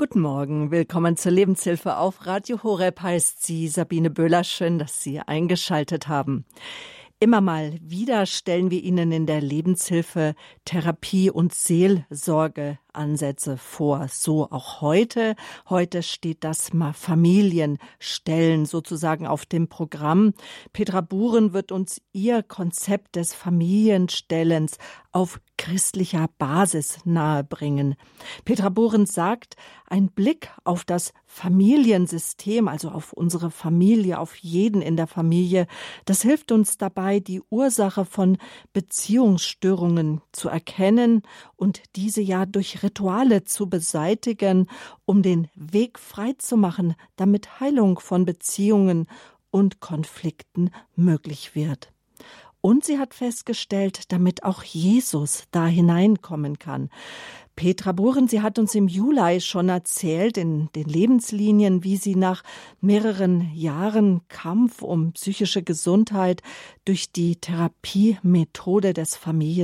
Guten Morgen, willkommen zur Lebenshilfe auf Radio Horeb, heißt sie Sabine Böhler. Schön, dass Sie eingeschaltet haben. Immer mal wieder stellen wir Ihnen in der Lebenshilfe Therapie- und Seelsorgeansätze vor. So auch heute. Heute steht das Familienstellen sozusagen auf dem Programm. Petra Buren wird uns ihr Konzept des Familienstellens auf christlicher Basis nahebringen. Petra Buren sagt, ein Blick auf das Familiensystem, also auf unsere Familie, auf jeden in der Familie, das hilft uns dabei, die Ursache von Beziehungsstörungen zu erkennen und diese ja durch Rituale zu beseitigen, um den Weg frei zu machen, damit Heilung von Beziehungen und Konflikten möglich wird. Und sie hat festgestellt, damit auch Jesus da hineinkommen kann. Petra Buren, sie hat uns im Juli schon erzählt, in den Lebenslinien, wie sie nach mehreren Jahren Kampf um psychische Gesundheit durch die Therapiemethode des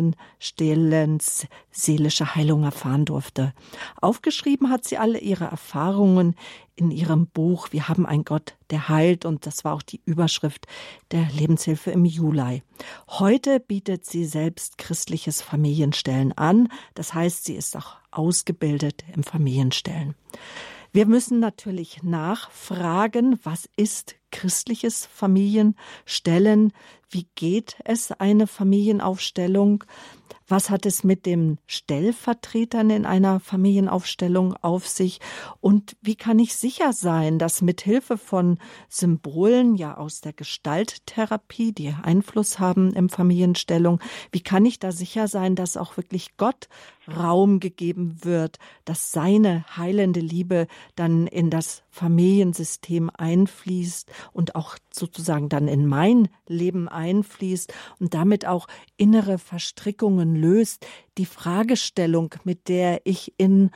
Familienstellens seelische Heilung erfahren durfte. Aufgeschrieben hat sie alle ihre Erfahrungen in ihrem Buch Wir haben einen Gott, der heilt, und das war auch die Überschrift der Lebenshilfe im Juli. Heute bietet sie selbst christliches Familienstellen an. Das heißt, sie ist auch ausgebildet im Familienstellen. Wir müssen natürlich nachfragen, was ist christliches Familienstellen? Wie geht es eine Familienaufstellung? Was hat es mit den Stellvertretern in einer Familienaufstellung auf sich? Und wie kann ich sicher sein, dass mit Hilfe von Symbolen ja aus der Gestalttherapie, die Einfluss haben im Familienstellung, wie kann ich da sicher sein, dass auch wirklich Gott Raum gegeben wird, dass seine heilende Liebe dann in das Familiensystem einfließt und auch sozusagen dann in mein Leben einfließt und damit auch innere Verstrickungen löst. Die Fragestellung, mit der ich in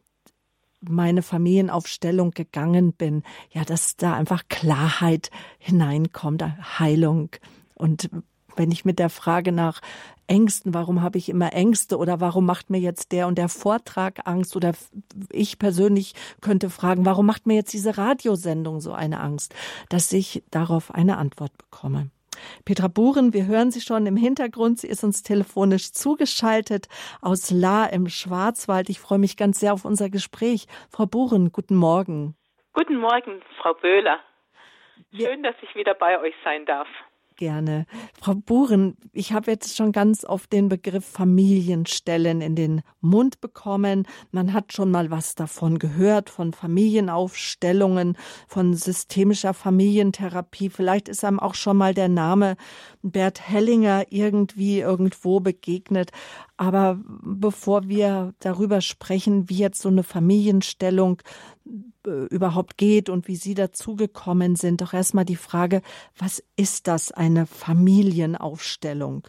meine Familienaufstellung gegangen bin, ja, dass da einfach Klarheit hineinkommt, Heilung. Und wenn ich mit der Frage nach Ängsten, warum habe ich immer Ängste oder warum macht mir jetzt der und der Vortrag Angst, oder ich persönlich könnte fragen, warum macht mir jetzt diese Radiosendung so eine Angst, dass ich darauf eine Antwort bekomme. Petra Buren, wir hören sie schon im Hintergrund. Sie ist uns telefonisch zugeschaltet aus Lahr im Schwarzwald. Ich freue mich ganz sehr auf unser Gespräch. Frau Buren, guten Morgen. Guten Morgen, Frau Böhler. Schön, dass ich wieder bei euch sein darf. Gerne. Frau Buren, ich habe jetzt schon ganz oft den Begriff Familienstellen in den Mund bekommen. Man hat schon mal was davon gehört, von Familienaufstellungen, von systemischer Familientherapie. Vielleicht ist einem auch schon mal der Name Bert Hellinger irgendwo begegnet. Aber bevor wir darüber sprechen, wie jetzt so eine Familienstellung überhaupt geht und wie Sie dazugekommen sind, doch erstmal die Frage, was ist das, eine Familienaufstellung?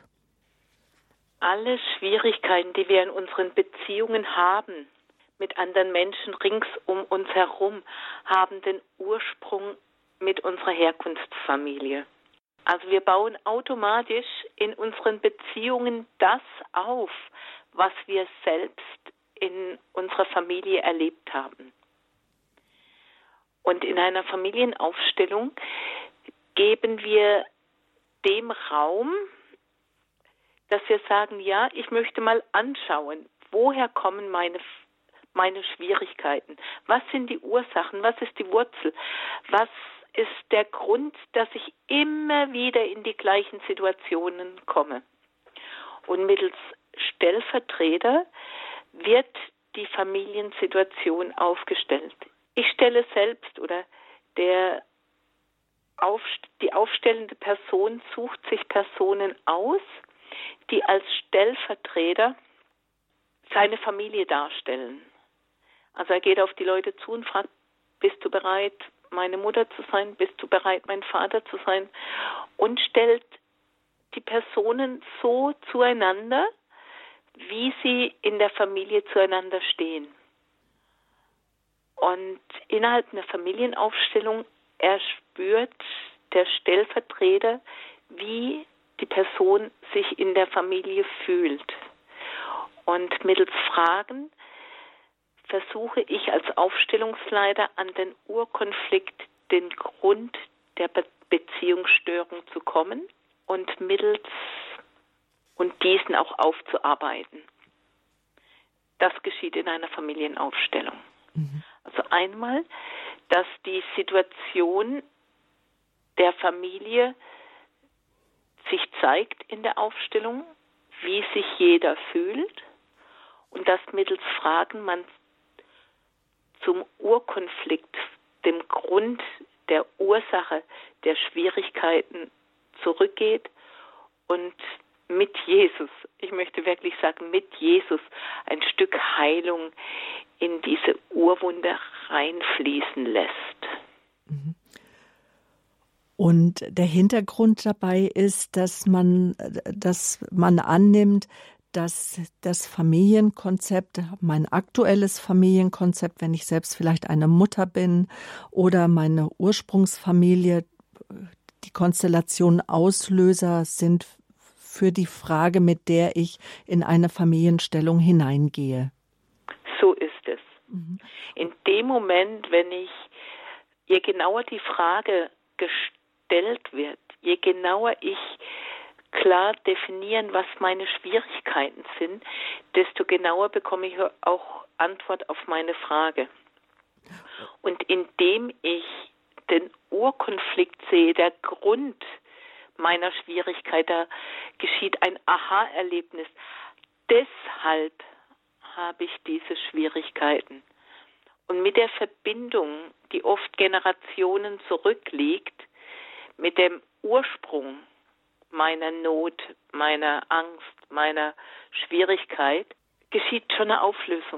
Alle Schwierigkeiten, die wir in unseren Beziehungen haben, mit anderen Menschen rings um uns herum, haben den Ursprung mit unserer Herkunftsfamilie. Also wir bauen automatisch in unseren Beziehungen das auf, was wir selbst in unserer Familie erlebt haben. Und in einer Familienaufstellung geben wir dem Raum, dass wir sagen, ja, ich möchte mal anschauen, woher kommen meine Schwierigkeiten? Was sind die Ursachen? Was ist die Wurzel? Was ist der Grund, dass ich immer wieder in die gleichen Situationen komme? Und mittels Stellvertreter wird die Familiensituation aufgestellt. Ich stelle selbst oder die aufstellende Person sucht sich Personen aus, die als Stellvertreter seine Familie darstellen. Also er geht auf die Leute zu und fragt, bist du bereit, meine Mutter zu sein? Bist du bereit, mein Vater zu sein? Und stellt die Personen so zueinander, wie sie in der Familie zueinander stehen. Und innerhalb einer Familienaufstellung erspürt der Stellvertreter, wie die Person sich in der Familie fühlt. Und mittels Fragen versuche ich als Aufstellungsleiter an den Urkonflikt, den Grund der Beziehungsstörung zu kommen und diesen auch aufzuarbeiten. Das geschieht in einer Familienaufstellung. Also einmal, dass die Situation der Familie sich zeigt in der Aufstellung, wie sich jeder fühlt und dass mittels Fragen man zum Urkonflikt, dem Grund der Ursache der Schwierigkeiten zurückgeht und mit Jesus, ich möchte wirklich sagen, mit Jesus ein Stück Heilung in diese Urwunde reinfließen lässt. Und der Hintergrund dabei ist, dass man annimmt, dass das Familienkonzept, mein aktuelles Familienkonzept, wenn ich selbst vielleicht eine Mutter bin oder meine Ursprungsfamilie, die Konstellation Auslöser sind für die Frage, mit der ich in eine Familienstellung hineingehe. So ist es. In dem Moment, je genauer die Frage gestellt wird, je genauer ich klar definieren, was meine Schwierigkeiten sind, desto genauer bekomme ich auch Antwort auf meine Frage. Und indem ich den Urkonflikt sehe, der Grund meiner Schwierigkeit, da geschieht ein Aha-Erlebnis. Deshalb habe ich diese Schwierigkeiten. Und mit der Verbindung, die oft Generationen zurückliegt, mit dem Ursprung meiner Not, meiner Angst, meiner Schwierigkeit, geschieht schon eine Auflösung.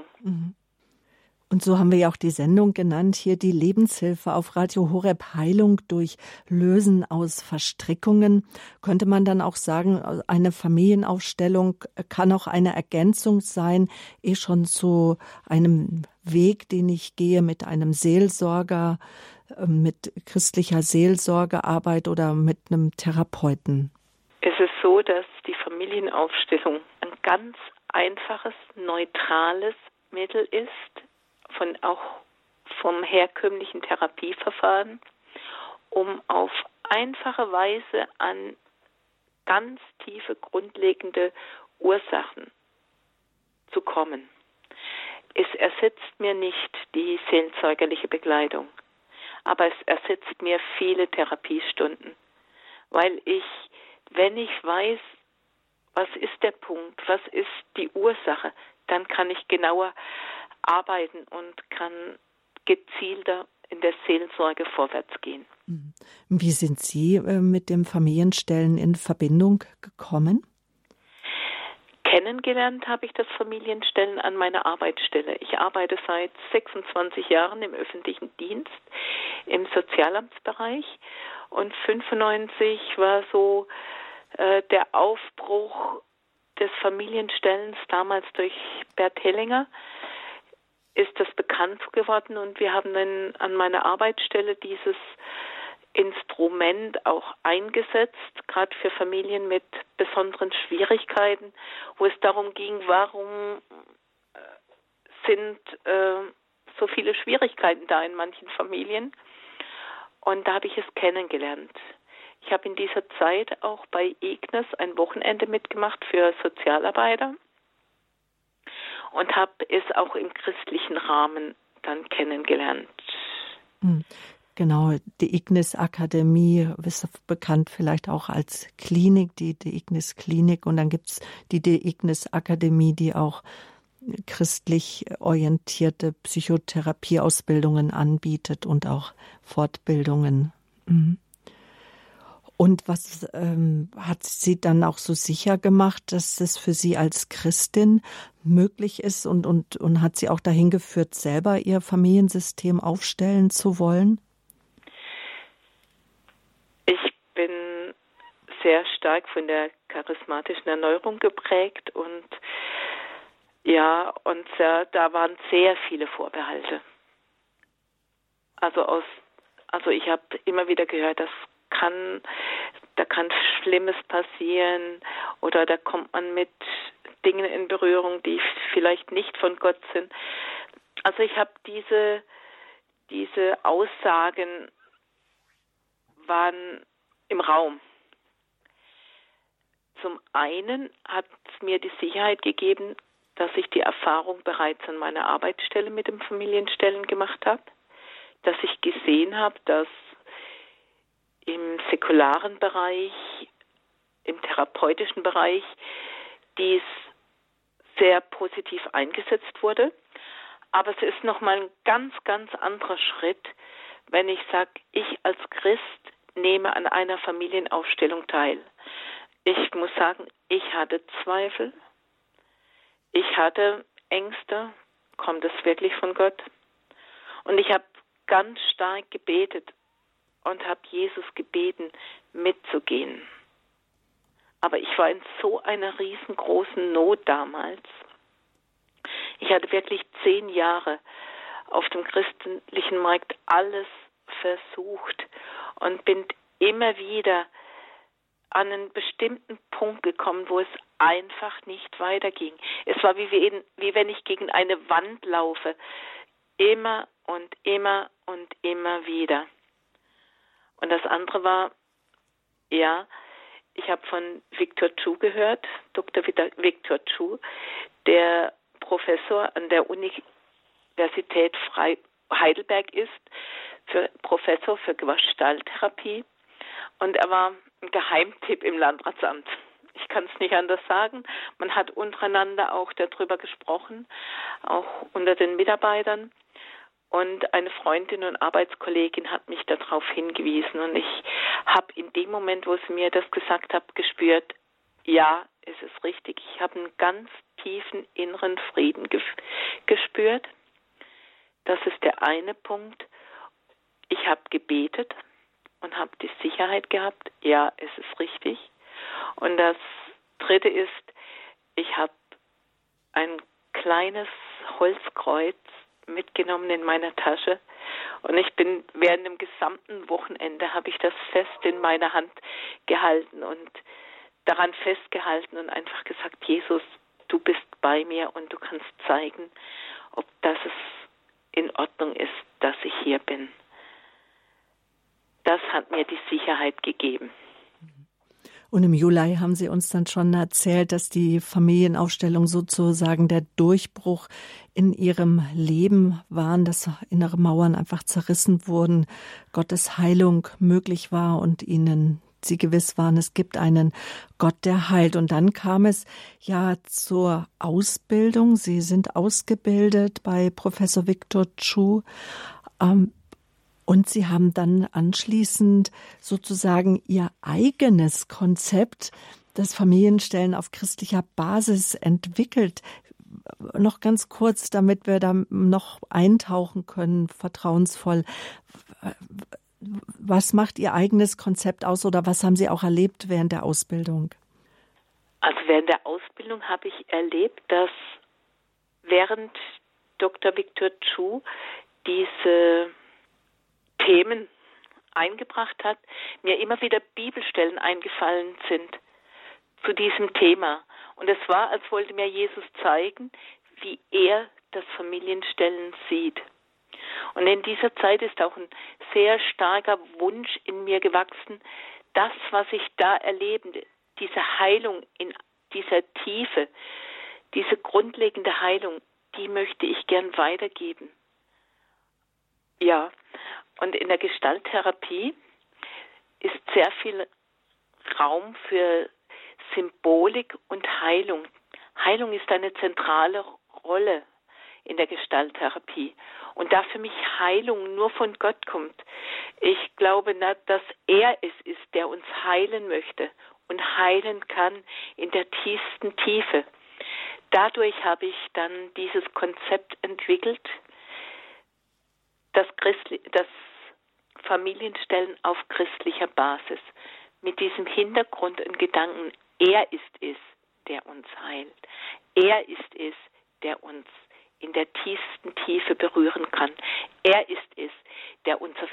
Und so haben wir ja auch die Sendung genannt, hier die Lebenshilfe auf Radio Horeb, Heilung durch Lösen aus Verstrickungen. Könnte man dann auch sagen, eine Familienaufstellung kann auch eine Ergänzung sein, schon zu einem Weg, den ich gehe mit einem Seelsorger, mit christlicher Seelsorgearbeit oder mit einem Therapeuten? Es ist so, dass die Familienaufstellung ein ganz einfaches, neutrales Mittel ist, auch vom herkömmlichen Therapieverfahren, um auf einfache Weise an ganz tiefe, grundlegende Ursachen zu kommen. Es ersetzt mir nicht die seelsorgerliche Begleitung, aber es ersetzt mir viele Therapiestunden, weil wenn ich weiß, was ist der Punkt, was ist die Ursache, dann kann ich genauer arbeiten und kann gezielter in der Seelsorge vorwärts gehen. Wie sind Sie mit dem Familienstellen in Verbindung gekommen? Kennengelernt habe ich das Familienstellen an meiner Arbeitsstelle. Ich arbeite seit 26 Jahren im öffentlichen Dienst, im Sozialamtsbereich, und 1995 war so der Aufbruch des Familienstellens, damals durch Bert Hellinger, ist das bekannt geworden, und wir haben dann an meiner Arbeitsstelle dieses Instrument auch eingesetzt, gerade für Familien mit besonderen Schwierigkeiten, wo es darum ging, warum sind so viele Schwierigkeiten da in manchen Familien. Und da habe ich es kennengelernt. Ich habe in dieser Zeit auch bei Ignis ein Wochenende mitgemacht für Sozialarbeiter und habe es auch im christlichen Rahmen dann kennengelernt. Genau, die Ignis Akademie ist bekannt vielleicht auch als Klinik, die Ignis Klinik, und dann gibt's die Ignis Akademie, die auch christlich orientierte Psychotherapieausbildungen anbietet und auch Fortbildungen. Und was hat Sie dann auch so sicher gemacht, dass es für Sie als Christin möglich ist und hat Sie auch dahin geführt, selber Ihr Familiensystem aufstellen zu wollen? Ich bin sehr stark von der charismatischen Erneuerung geprägt und da waren sehr viele Vorbehalte. Also ich habe immer wieder gehört, da kann Schlimmes passieren oder da kommt man mit Dingen in Berührung, die vielleicht nicht von Gott sind. Also ich habe diese Aussagen waren im Raum. Zum einen hat es mir die Sicherheit gegeben, dass ich die Erfahrung bereits an meiner Arbeitsstelle mit dem Familienstellen gemacht habe, dass ich gesehen habe, dass im säkularen Bereich, im therapeutischen Bereich dies sehr positiv eingesetzt wurde. Aber es ist nochmal ein ganz, ganz anderer Schritt, wenn ich sage, ich als Christ nehme an einer Familienaufstellung teil. Ich muss sagen, ich hatte Zweifel, ich hatte Ängste, kommt es wirklich von Gott? Und ich habe ganz stark gebetet und habe Jesus gebeten, mitzugehen. Aber ich war in so einer riesengroßen Not damals. Ich hatte wirklich 10 Jahre auf dem christlichen Markt alles versucht und bin immer wieder an einen bestimmten Punkt gekommen, wo es einfach nicht weiterging. Es war wie wenn ich gegen eine Wand laufe, immer und immer und immer wieder. Und das andere war, ja, ich habe von Victor Chu gehört, Dr. Victor Chu, der Professor an der Universität Heidelberg ist, Professor für Gestalttherapie. Und er war ein Geheimtipp im Landratsamt. Ich kann es nicht anders sagen. Man hat untereinander auch darüber gesprochen, auch unter den Mitarbeitern. Und eine Freundin und Arbeitskollegin hat mich darauf hingewiesen. Und ich habe in dem Moment, wo sie mir das gesagt hat, gespürt, ja, es ist richtig. Ich habe einen ganz tiefen inneren Frieden gespürt. Das ist der eine Punkt. Ich habe gebetet und habe die Sicherheit gehabt, ja, es ist richtig. Und das dritte ist, ich habe ein kleines Holzkreuz mitgenommen in meiner Tasche und ich bin während dem gesamten Wochenende habe ich das fest in meiner Hand gehalten und daran festgehalten und einfach gesagt, Jesus, du bist bei mir und du kannst zeigen, ob das es in Ordnung ist, dass ich hier bin. Das hat mir die Sicherheit gegeben. Und im Juli haben Sie uns dann schon erzählt, dass die Familienaufstellung sozusagen der Durchbruch in Ihrem Leben waren, dass innere Mauern einfach zerrissen wurden, Gottes Heilung möglich war und Sie gewiss waren, es gibt einen Gott, der heilt. Und dann kam es ja zur Ausbildung. Sie sind ausgebildet bei Professor Victor Chu. Und Sie haben dann anschließend sozusagen Ihr eigenes Konzept des Familienstellen auf christlicher Basis entwickelt. Noch ganz kurz, damit wir da noch eintauchen können, vertrauensvoll. Was macht Ihr eigenes Konzept aus oder was haben Sie auch erlebt während der Ausbildung? Also während der Ausbildung habe ich erlebt, dass während Dr. Victor Chu diese Themen eingebracht hat, mir immer wieder Bibelstellen eingefallen sind zu diesem Thema. Und es war, als wollte mir Jesus zeigen, wie er das Familienstellen sieht. Und in dieser Zeit ist auch ein sehr starker Wunsch in mir gewachsen, das, was ich da erlebe, diese Heilung in dieser Tiefe, diese grundlegende Heilung, die möchte ich gern weitergeben. Ja, und in der Gestalttherapie ist sehr viel Raum für Symbolik und Heilung. Heilung ist eine zentrale Rolle in der Gestalttherapie. Und da für mich Heilung nur von Gott kommt, ich glaube, dass er es ist, der uns heilen möchte und heilen kann in der tiefsten Tiefe. Dadurch habe ich dann dieses Konzept entwickelt, das Familienstellen auf christlicher Basis, mit diesem Hintergrund und Gedanken, er ist es, der uns heilt. Er ist es, der uns in der tiefsten Tiefe berühren kann. Er ist es, der unser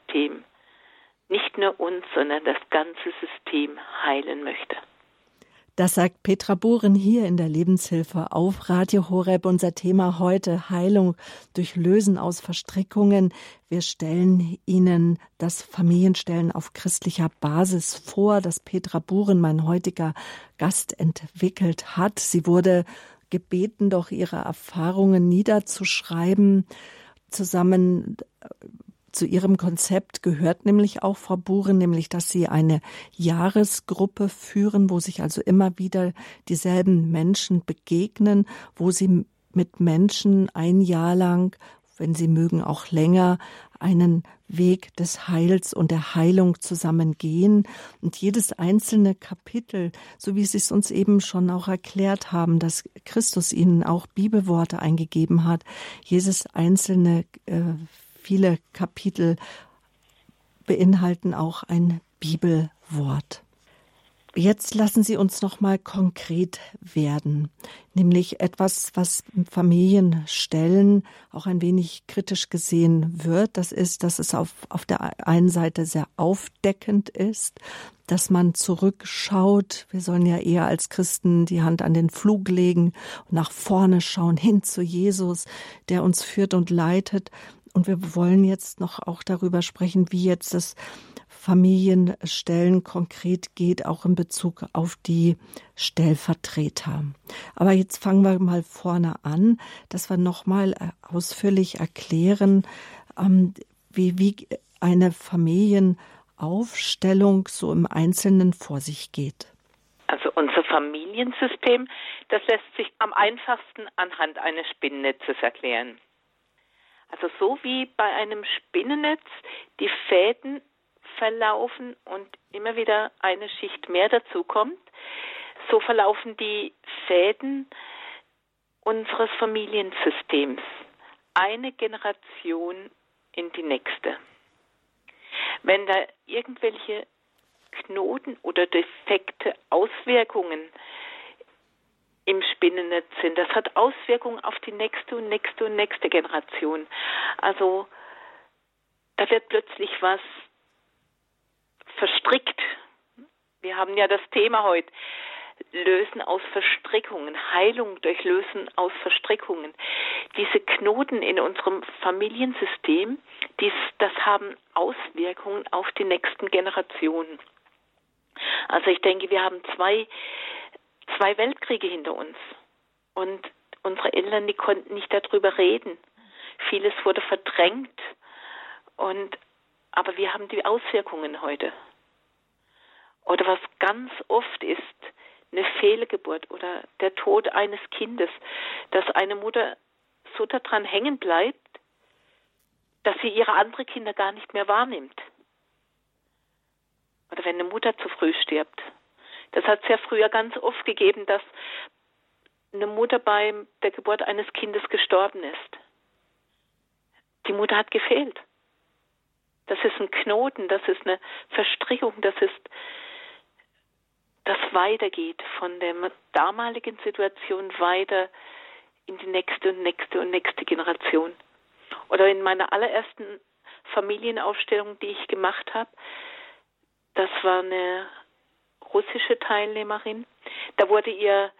Familiensystem, nicht nur uns, sondern das ganze System heilen möchte. Das sagt Petra Buren hier in der Lebenshilfe auf Radio Horeb. Unser Thema heute: Heilung durch Lösen aus Verstrickungen. Wir stellen Ihnen das Familienstellen auf christlicher Basis vor, das Petra Buren, mein heutiger Gast, entwickelt hat. Sie wurde gebeten, doch ihre Erfahrungen niederzuschreiben. Zusammen zu ihrem Konzept gehört nämlich auch, Frau Buren, nämlich, dass Sie eine Jahresgruppe führen, wo sich also immer wieder dieselben Menschen begegnen, wo Sie mit Menschen ein Jahr lang, wenn Sie mögen auch länger, einen Weg des Heils und der Heilung zusammengehen. Und jedes einzelne Kapitel, so wie Sie es uns eben schon auch erklärt haben, dass Christus Ihnen auch Bibelworte eingegeben hat, jedes einzelne viele Kapitel beinhalten auch ein Bibelwort. Jetzt lassen Sie uns noch mal konkret werden, nämlich etwas, was Familienstellen auch ein wenig kritisch gesehen wird. Das ist, dass es auf der einen Seite sehr aufdeckend ist, dass man zurückschaut. Wir sollen ja eher als Christen die Hand an den Pflug legen und nach vorne schauen, hin zu Jesus, der uns führt und leitet. Und wir wollen jetzt noch auch darüber sprechen, wie jetzt das Familienstellen konkret geht, auch in Bezug auf die Stellvertreter. Aber jetzt fangen wir mal vorne an, dass wir noch mal ausführlich erklären, wie eine Familienaufstellung so im Einzelnen vor sich geht. Also unser Familiensystem, das lässt sich am einfachsten anhand eines Spinnennetzes erklären. Also so wie bei einem Spinnennetz die Fäden verlaufen und immer wieder eine Schicht mehr dazukommt, so verlaufen die Fäden unseres Familiensystems eine Generation in die nächste. Wenn da irgendwelche Knoten oder defekte Auswirkungen im Spinnennetz sind, das hat Auswirkungen auf die nächste und nächste und nächste Generation. Also da wird plötzlich was verstrickt. Wir haben ja das Thema heute, Lösen aus Verstrickungen, Heilung durch Lösen aus Verstrickungen. Diese Knoten in unserem Familiensystem, das haben Auswirkungen auf die nächsten Generationen. Also ich denke, wir haben zwei Weltkriege hinter uns. Und unsere Eltern, die konnten nicht darüber reden. Vieles wurde verdrängt. Aber wir haben die Auswirkungen heute. Oder was ganz oft ist, eine Fehlgeburt oder der Tod eines Kindes, dass eine Mutter so daran hängen bleibt, dass sie ihre anderen Kinder gar nicht mehr wahrnimmt. Oder wenn eine Mutter zu früh stirbt. Das hat es ja früher ganz oft gegeben, dass eine Mutter bei der Geburt eines Kindes gestorben ist. Die Mutter hat gefehlt. Das ist ein Knoten, das ist eine Verstrickung, das weitergeht von der damaligen Situation weiter in die nächste und nächste und nächste Generation. Oder in meiner allerersten Familienaufstellung, die ich gemacht habe, das war eine russische Teilnehmerin. Da wurde ihr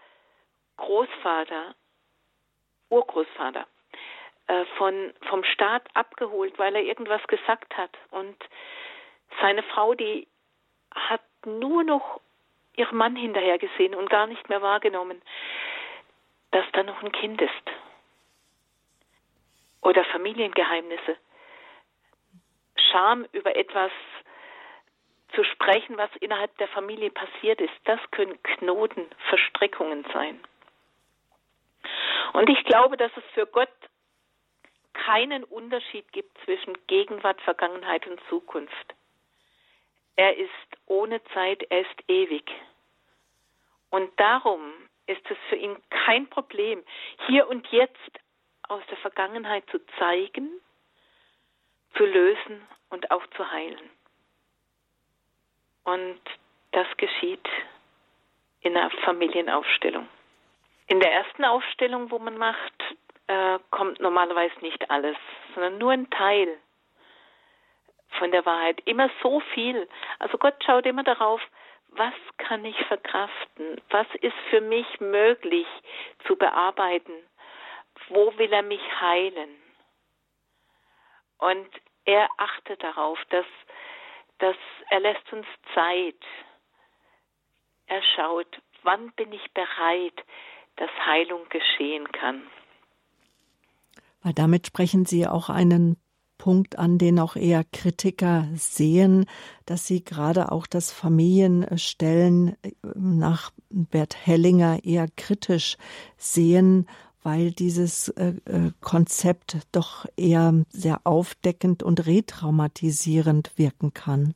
Urgroßvater, vom Staat abgeholt, weil er irgendwas gesagt hat. Und seine Frau, die hat nur noch ihren Mann hinterher gesehen und gar nicht mehr wahrgenommen, dass da noch ein Kind ist. Oder Familiengeheimnisse. Scham über etwas zu sprechen, was innerhalb der Familie passiert ist, das können Knoten, Verstrickungen sein. Und ich glaube, dass es für Gott keinen Unterschied gibt zwischen Gegenwart, Vergangenheit und Zukunft. Er ist ohne Zeit, er ist ewig. Und darum ist es für ihn kein Problem, hier und jetzt aus der Vergangenheit zu zeigen, zu lösen und auch zu heilen. Und das geschieht in einer Familienaufstellung. In der ersten Aufstellung, wo man macht, kommt normalerweise nicht alles, sondern nur ein Teil von der Wahrheit. Immer so viel. Also Gott schaut immer darauf, was kann ich verkraften? Was ist für mich möglich zu bearbeiten? Wo will er mich heilen? Und er achtet darauf, dass er lässt uns Zeit. Er schaut, wann bin ich bereit, dass Heilung geschehen kann. Weil damit sprechen Sie auch einen Punkt an, den auch eher Kritiker sehen, dass sie gerade auch das Familienstellen nach Bert Hellinger eher kritisch sehen, weil dieses Konzept doch eher sehr aufdeckend und retraumatisierend wirken kann.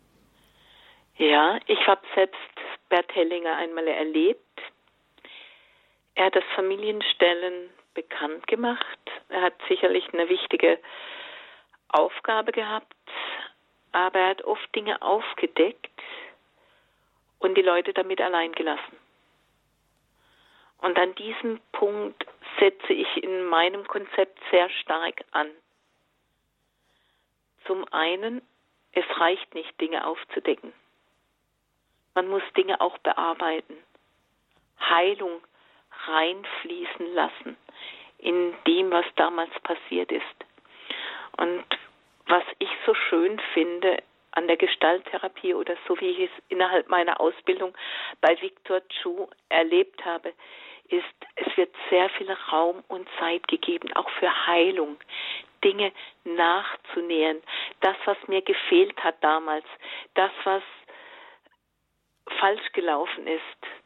Ja, ich habe selbst Bert Hellinger einmal erlebt. Er hat das Familienstellen bekannt gemacht. Er hat sicherlich eine wichtige Aufgabe gehabt, aber er hat oft Dinge aufgedeckt und die Leute damit allein gelassen. Und an diesem Punkt setze ich in meinem Konzept sehr stark an. Zum einen, es reicht nicht, Dinge aufzudecken. Man muss Dinge auch bearbeiten. Heilung reinfließen lassen in dem, was damals passiert ist. Und was ich so schön finde an der Gestalttherapie oder so wie ich es innerhalb meiner Ausbildung bei Victor Chu erlebt habe, ist, es wird sehr viel Raum und Zeit gegeben, auch für Heilung, Dinge nachzunähern. Das, was mir gefehlt hat damals, das, was falsch gelaufen ist.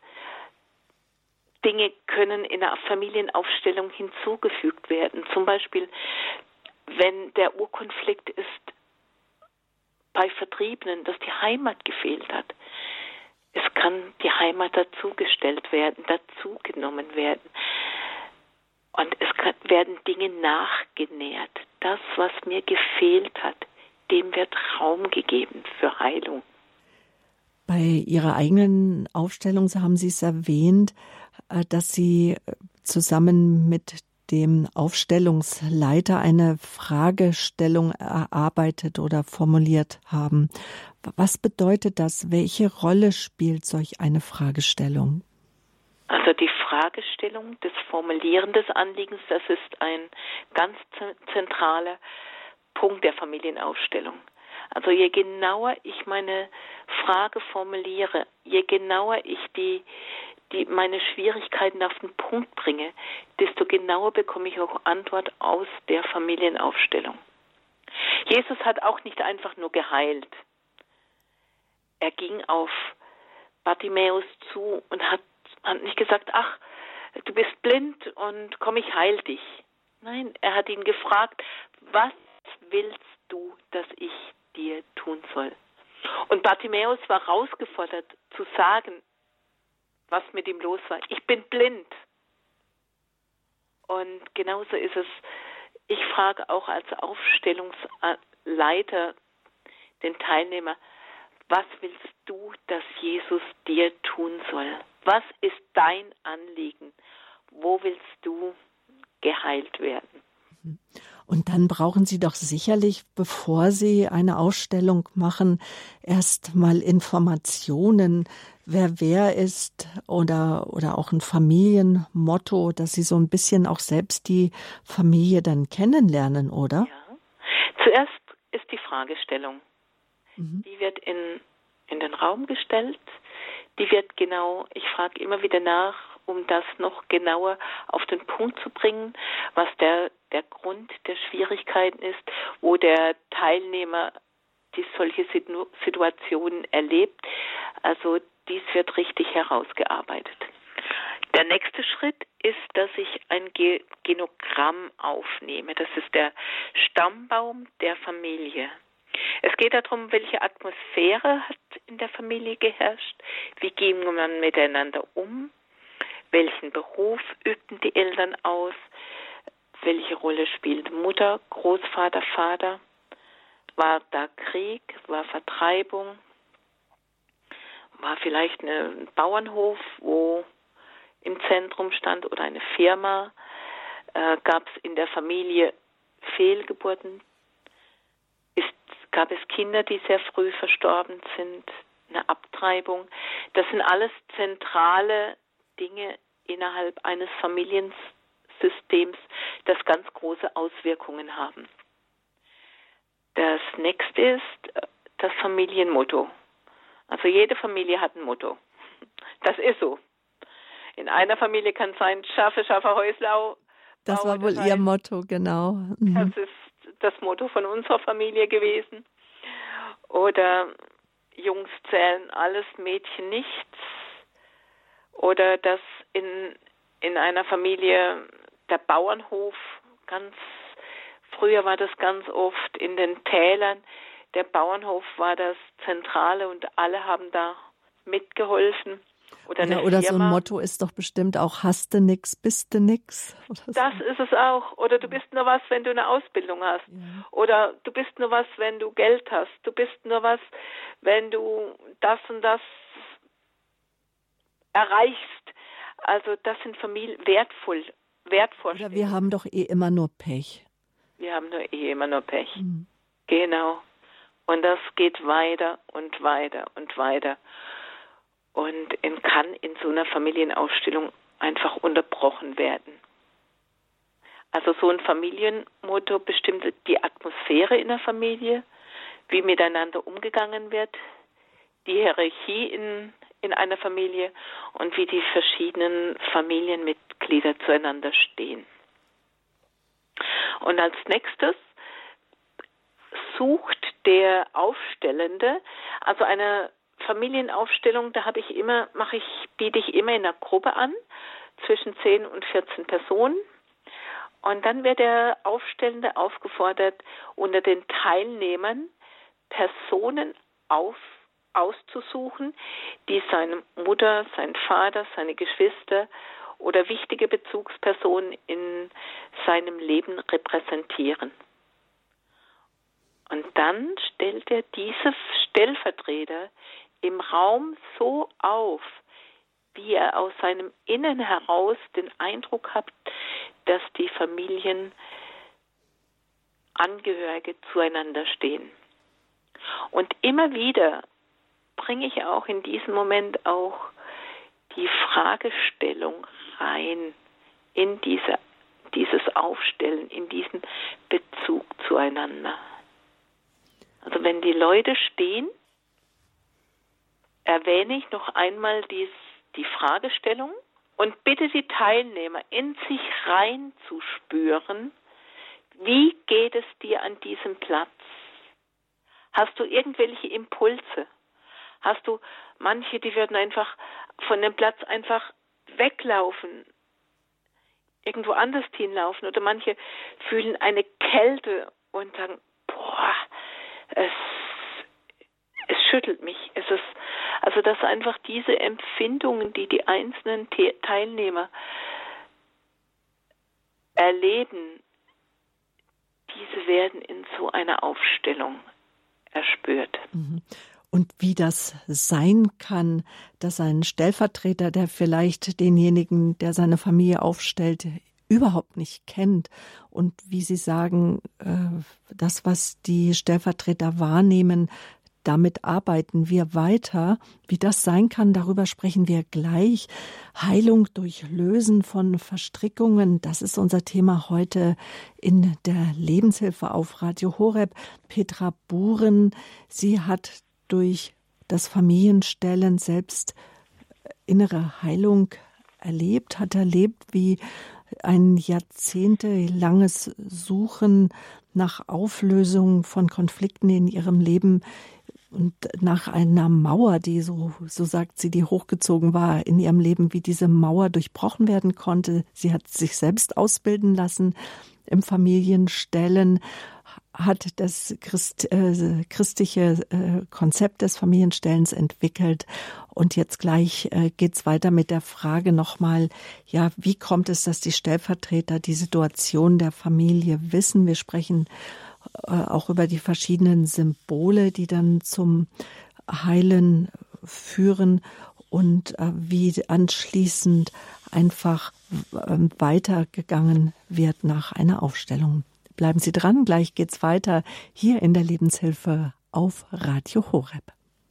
Dinge können in einer Familienaufstellung hinzugefügt werden. Zum Beispiel, wenn der Urkonflikt ist bei Vertriebenen, dass die Heimat gefehlt hat. Es kann die Heimat dazugestellt werden, dazugenommen werden. Und werden Dinge nachgenährt. Das, was mir gefehlt hat, dem wird Raum gegeben für Heilung. Bei Ihrer eigenen Aufstellung, so haben Sie es erwähnt, dass Sie zusammen mit dem Aufstellungsleiter eine Fragestellung erarbeitet oder formuliert haben. Was bedeutet das? Welche Rolle spielt solch eine Fragestellung? Also die Fragestellung, das Formulieren des Anliegens, das ist ein ganz zentraler Punkt der Familienaufstellung. Also je genauer ich meine Frage formuliere, je genauer ich meine Schwierigkeiten auf den Punkt bringe, desto genauer bekomme ich auch Antwort aus der Familienaufstellung. Jesus hat auch nicht einfach nur geheilt. Er ging auf Bartimäus zu und hat nicht gesagt, ach, du bist blind und komm, ich heil dich. Nein, er hat ihn gefragt, was willst du, dass ich dir tun soll? Und Bartimäus war herausgefordert zu sagen, was mit ihm los war. Ich bin blind. Und genauso ist es. Ich frage auch als Aufstellungsleiter den Teilnehmer, was willst du, dass Jesus dir tun soll? Was ist dein Anliegen? Wo willst du geheilt werden? Und dann brauchen Sie doch sicherlich, bevor Sie eine Ausstellung machen, erst mal Informationen, wer ist oder auch ein Familienmotto, dass Sie so ein bisschen auch selbst die Familie dann kennenlernen, oder? Ja. Zuerst ist die Fragestellung. Die wird in den Raum gestellt. Die wird genau, ich frage immer wieder nach, um das noch genauer auf den Punkt zu bringen, was der Grund der Schwierigkeiten ist, wo der Teilnehmer die solche Situationen erlebt. Also dies wird richtig herausgearbeitet. Der nächste Schritt ist, dass ich ein Genogramm aufnehme. Das ist der Stammbaum der Familie. Es geht darum, welche Atmosphäre hat in der Familie geherrscht, wie ging man miteinander um, welchen Beruf übten die Eltern aus, welche Rolle spielt Mutter, Großvater, Vater, war da Krieg, war Vertreibung, war vielleicht ein Bauernhof, wo im Zentrum stand oder eine Firma, gab es in der Familie Fehlgeburten, gab es Kinder, die sehr früh verstorben sind, eine Abtreibung. Das sind alles zentrale Dinge innerhalb eines Familiensystems, das ganz große Auswirkungen haben. Das nächste ist das Familienmotto. Also jede Familie hat ein Motto. Das ist so. In einer Familie kann es sein, schaffe Häuslau. Das war wohl Ihr Motto, genau. Das ist das Motto von unserer Familie gewesen. Oder Jungs zählen alles, Mädchen nichts. Oder dass in einer Familie der Bauernhof, früher war das ganz oft in den Tälern, der Bauernhof war das Zentrale und alle haben da mitgeholfen. Oder so ein Motto ist doch bestimmt auch, hast du nix, bist du nix. Das ist es auch. Oder du bist nur was, wenn du eine Ausbildung hast. Ja. Oder du bist nur was, wenn du Geld hast. Du bist nur was, wenn du das und das erreichst. Also das sind Wertvorstellungen. Oder wir haben doch immer nur Pech. Wir haben immer nur Pech. Genau. Und das geht weiter und weiter und weiter. Und kann in so einer Familienaufstellung einfach unterbrochen werden. Also so ein Familienmotto bestimmt die Atmosphäre in der Familie, wie miteinander umgegangen wird, die Hierarchie in einer Familie und wie die verschiedenen Familienmitglieder zueinander stehen. Und als nächstes sucht der Aufstellende, also eine Familienaufstellung, biete ich immer in einer Gruppe an, zwischen 10 und 14 Personen. Und dann wird der Aufstellende aufgefordert, unter den Teilnehmern Personen auszusuchen, die seine Mutter, sein Vater, seine Geschwister oder wichtige Bezugspersonen in seinem Leben repräsentieren. Und dann stellt er diese Stellvertreter im Raum so auf, wie er aus seinem Innern heraus den Eindruck hat, dass die Familienangehörige zueinander stehen. Und immer wieder bringe ich auch in diesem Moment auch die Fragestellung rein in dieses Aufstellen, in diesen Bezug zueinander. Also wenn die Leute stehen, erwähne ich noch einmal die Fragestellung und bitte die Teilnehmer in sich reinzuspüren, wie geht es dir an diesem Platz? Hast du irgendwelche Impulse? Hast du manche, die würden einfach von dem Platz einfach weglaufen, irgendwo anders hinlaufen, oder manche fühlen eine Kälte und sagen, es schüttelt mich. Dass einfach diese Empfindungen, die einzelnen Teilnehmer erleben, diese werden in so einer Aufstellung erspürt. Und wie das sein kann, dass ein Stellvertreter, der vielleicht denjenigen, der seine Familie aufstellt, überhaupt nicht kennt, und wie Sie sagen, das, was die Stellvertreter wahrnehmen, damit arbeiten wir weiter. Wie das sein kann, darüber sprechen wir gleich. Heilung durch Lösen von Verstrickungen, das ist unser Thema heute in der Lebenshilfe auf Radio Horeb. Petra Buren, sie hat durch das Familienstellen selbst innere Heilung hat erlebt, wie ein jahrzehntelanges Suchen nach Auflösung von Konflikten in ihrem Leben und nach einer Mauer, die, so sagt sie, die hochgezogen war in ihrem Leben, wie diese Mauer durchbrochen werden konnte. Sie hat sich selbst ausbilden lassen im Familienstellen, hat das christliche Konzept des Familienstellens entwickelt. Und jetzt gleich geht's weiter mit der Frage nochmal, ja, wie kommt es, dass die Stellvertreter die Situation der Familie wissen? Wir sprechen auch über die verschiedenen Symbole, die dann zum Heilen führen und wie anschließend einfach weitergegangen wird nach einer Aufstellung. Bleiben Sie dran, gleich geht's weiter hier in der Lebenshilfe auf Radio Horeb.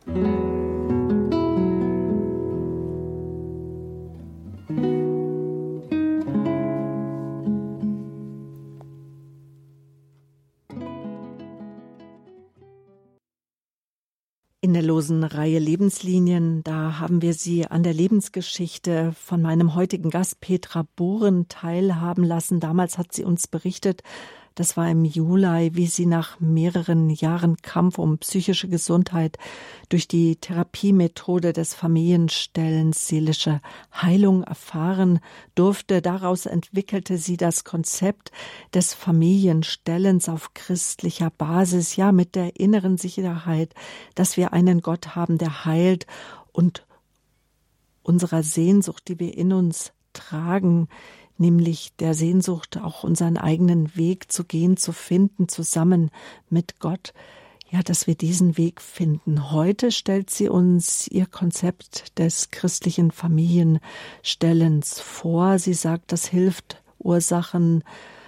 In der losen Reihe Lebenslinien, da haben wir Sie an der Lebensgeschichte von meinem heutigen Gast Petra Bohren teilhaben lassen. Damals hat sie uns berichtet, das war im Juli, wie sie nach mehreren Jahren Kampf um psychische Gesundheit durch die Therapiemethode des Familienstellens seelische Heilung erfahren durfte. Daraus entwickelte sie das Konzept des Familienstellens auf christlicher Basis, ja, mit der inneren Sicherheit, dass wir einen Gott haben, der heilt und unserer Sehnsucht, die wir in uns tragen, nämlich der Sehnsucht, auch unseren eigenen Weg zu gehen, zu finden, zusammen mit Gott, ja, dass wir diesen Weg finden. Heute stellt sie uns ihr Konzept des christlichen Familienstellens vor. Sie sagt, das hilft, Ursachen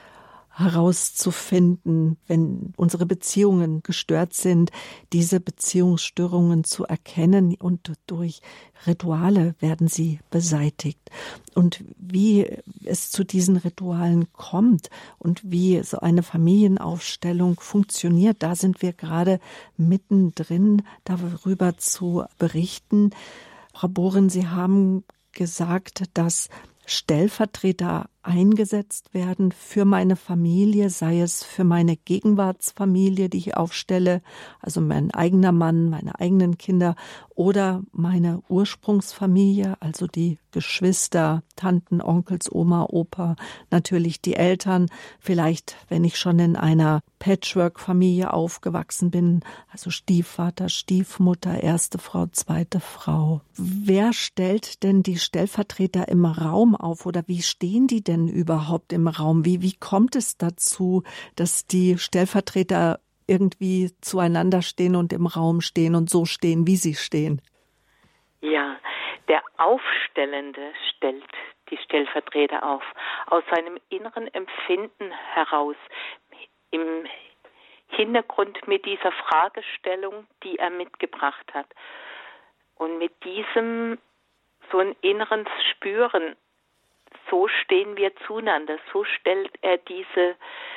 herauszufinden, wenn unsere Beziehungen gestört sind, diese Beziehungsstörungen zu erkennen, und durch Rituale werden sie beseitigt. Und wie es zu diesen Ritualen kommt und wie so eine Familienaufstellung funktioniert, da sind wir gerade mittendrin, darüber zu berichten. Frau Bohren, Sie haben gesagt, dass Stellvertreter eingesetzt werden für meine Familie, sei es für meine Gegenwartsfamilie, die ich aufstelle, also mein eigener Mann, meine eigenen Kinder, oder meine Ursprungsfamilie, also die Geschwister, Tanten, Onkels, Oma, Opa, natürlich die Eltern, vielleicht, wenn ich schon in einer Patchwork-Familie aufgewachsen bin, also Stiefvater, Stiefmutter, erste Frau, zweite Frau. Wer stellt denn die Stellvertreter im Raum auf, oder wie stehen die denn überhaupt im Raum? Wie kommt es dazu, dass die Stellvertreter irgendwie zueinander stehen und im Raum stehen und so stehen, wie sie stehen? Ja, der Aufstellende stellt die Stellvertreter auf, aus seinem inneren Empfinden heraus, im Hintergrund mit dieser Fragestellung, die er mitgebracht hat. Und mit diesem so ein inneren Spüren, so stehen wir zueinander, so stellt er diese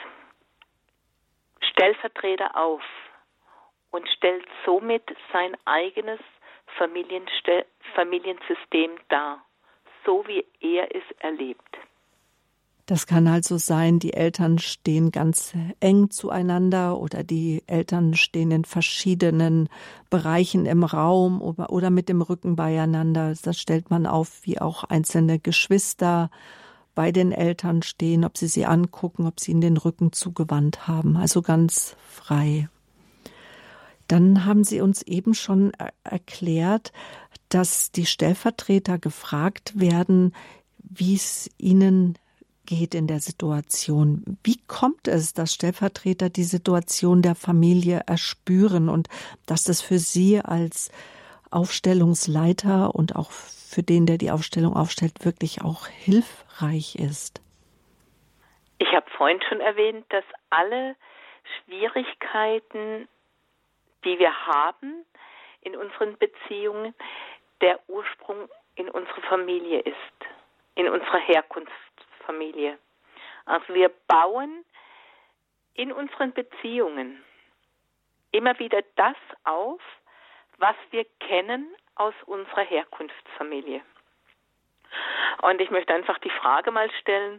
Stellvertreter auf und stellt somit sein eigenes Familiensystem dar, so wie er es erlebt. Das kann also sein, die Eltern stehen ganz eng zueinander oder die Eltern stehen in verschiedenen Bereichen im Raum oder mit dem Rücken beieinander. Das stellt man auf, wie auch einzelne Geschwister bei den Eltern stehen, ob sie angucken, ob sie ihnen den Rücken zugewandt haben. Also ganz frei. Dann haben Sie uns eben schon erklärt, dass die Stellvertreter gefragt werden, wie es ihnen geht in der Situation. Wie kommt es, dass Stellvertreter die Situation der Familie erspüren und dass das für Sie als Aufstellungsleiter und auch für den, der die Aufstellung aufstellt, wirklich auch hilfreich ist? Ich habe vorhin schon erwähnt, dass alle Schwierigkeiten, die wir haben in unseren Beziehungen, der Ursprung in unserer Familie ist, in unserer Herkunftsfamilie. Also wir bauen in unseren Beziehungen immer wieder das auf, was wir kennen aus unserer Herkunftsfamilie. Und ich möchte einfach die Frage mal stellen,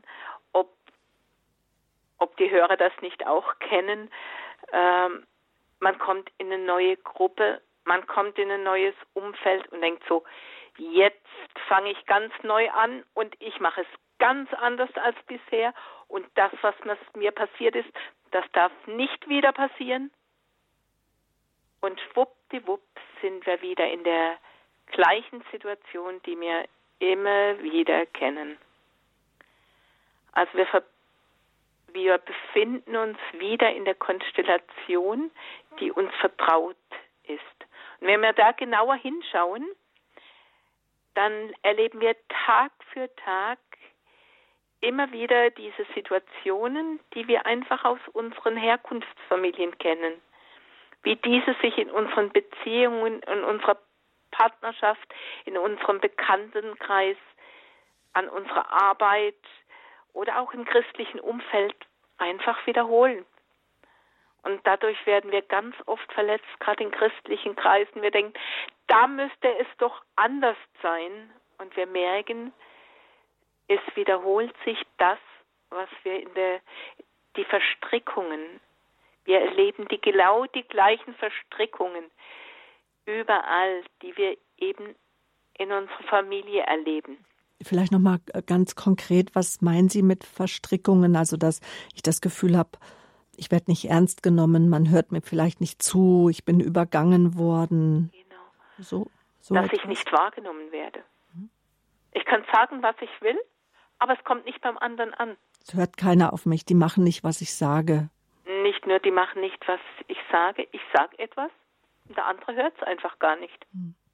ob die Hörer das nicht auch kennen. Man kommt in eine neue Gruppe, man kommt in ein neues Umfeld und denkt so, jetzt fange ich ganz neu an und ich mache es ganz anders als bisher und das, was mir passiert ist, das darf nicht wieder passieren. Und schwuppdiwupp sind wir wieder in der gleichen Situation, die wir immer wieder kennen. Also wir befinden uns wieder in der Konstellation, die uns vertraut ist. Und wenn wir da genauer hinschauen, dann erleben wir Tag für Tag immer wieder diese Situationen, die wir einfach aus unseren Herkunftsfamilien kennen. wie diese sich in unseren Beziehungen, in unserer Partnerschaft, in unserem Bekanntenkreis, an unserer Arbeit oder auch im christlichen Umfeld einfach wiederholen. Und dadurch werden wir ganz oft verletzt, gerade in christlichen Kreisen. Wir denken, da müsste es doch anders sein. Und wir merken, es wiederholt sich das, was wir die Verstrickungen. Wir erleben die gleichen Verstrickungen überall, die wir eben in unserer Familie erleben. Vielleicht nochmal ganz konkret, was meinen Sie mit Verstrickungen? Also, dass ich das Gefühl habe, ich werde nicht ernst genommen, man hört mir vielleicht nicht zu, ich bin übergangen worden. Genau. So dass etwas. Ich nicht wahrgenommen werde. Ich kann sagen, was ich will, aber es kommt nicht beim anderen an. Es hört keiner auf mich, die machen nicht, was ich sage. Nicht nur, die machen nicht, was ich sage etwas und der andere hört es einfach gar nicht.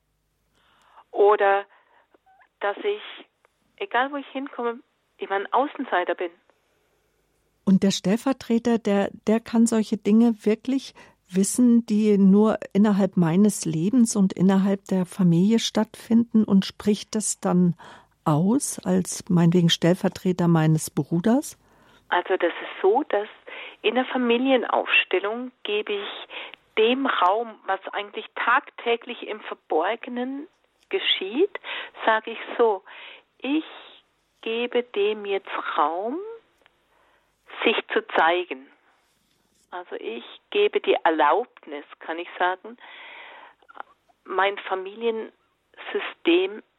Oder dass ich, egal wo ich hinkomme, immer ein Außenseiter bin. Und der Stellvertreter, der kann solche Dinge wirklich wissen, die nur innerhalb meines Lebens und innerhalb der Familie stattfinden und spricht das dann aus als meinetwegen Stellvertreter meines Bruders? Also das ist so, dass in der Familienaufstellung gebe ich dem Raum, was eigentlich tagtäglich im Verborgenen geschieht, sage ich so, ich gebe dem jetzt Raum, sich zu zeigen. Also ich gebe die Erlaubnis, kann ich sagen, meinem Familiensystem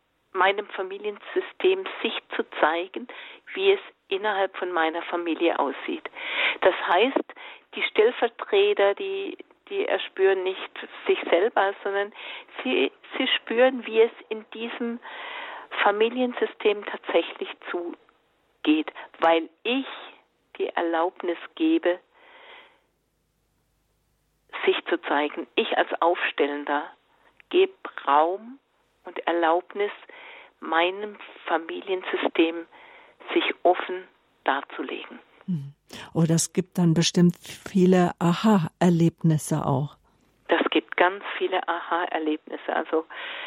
sich zu zeigen, wie es innerhalb von meiner Familie aussieht. Das heißt, die Stellvertreter, die erspüren nicht sich selber, sondern sie spüren, wie es in diesem Familiensystem tatsächlich zugeht, weil ich die Erlaubnis gebe, sich zu zeigen. Ich als Aufstellender gebe Raum und Erlaubnis, meinem Familiensystem sich offen darzulegen. Oh, das gibt dann bestimmt viele Aha-Erlebnisse auch. Das gibt ganz viele Aha-Erlebnisse. Also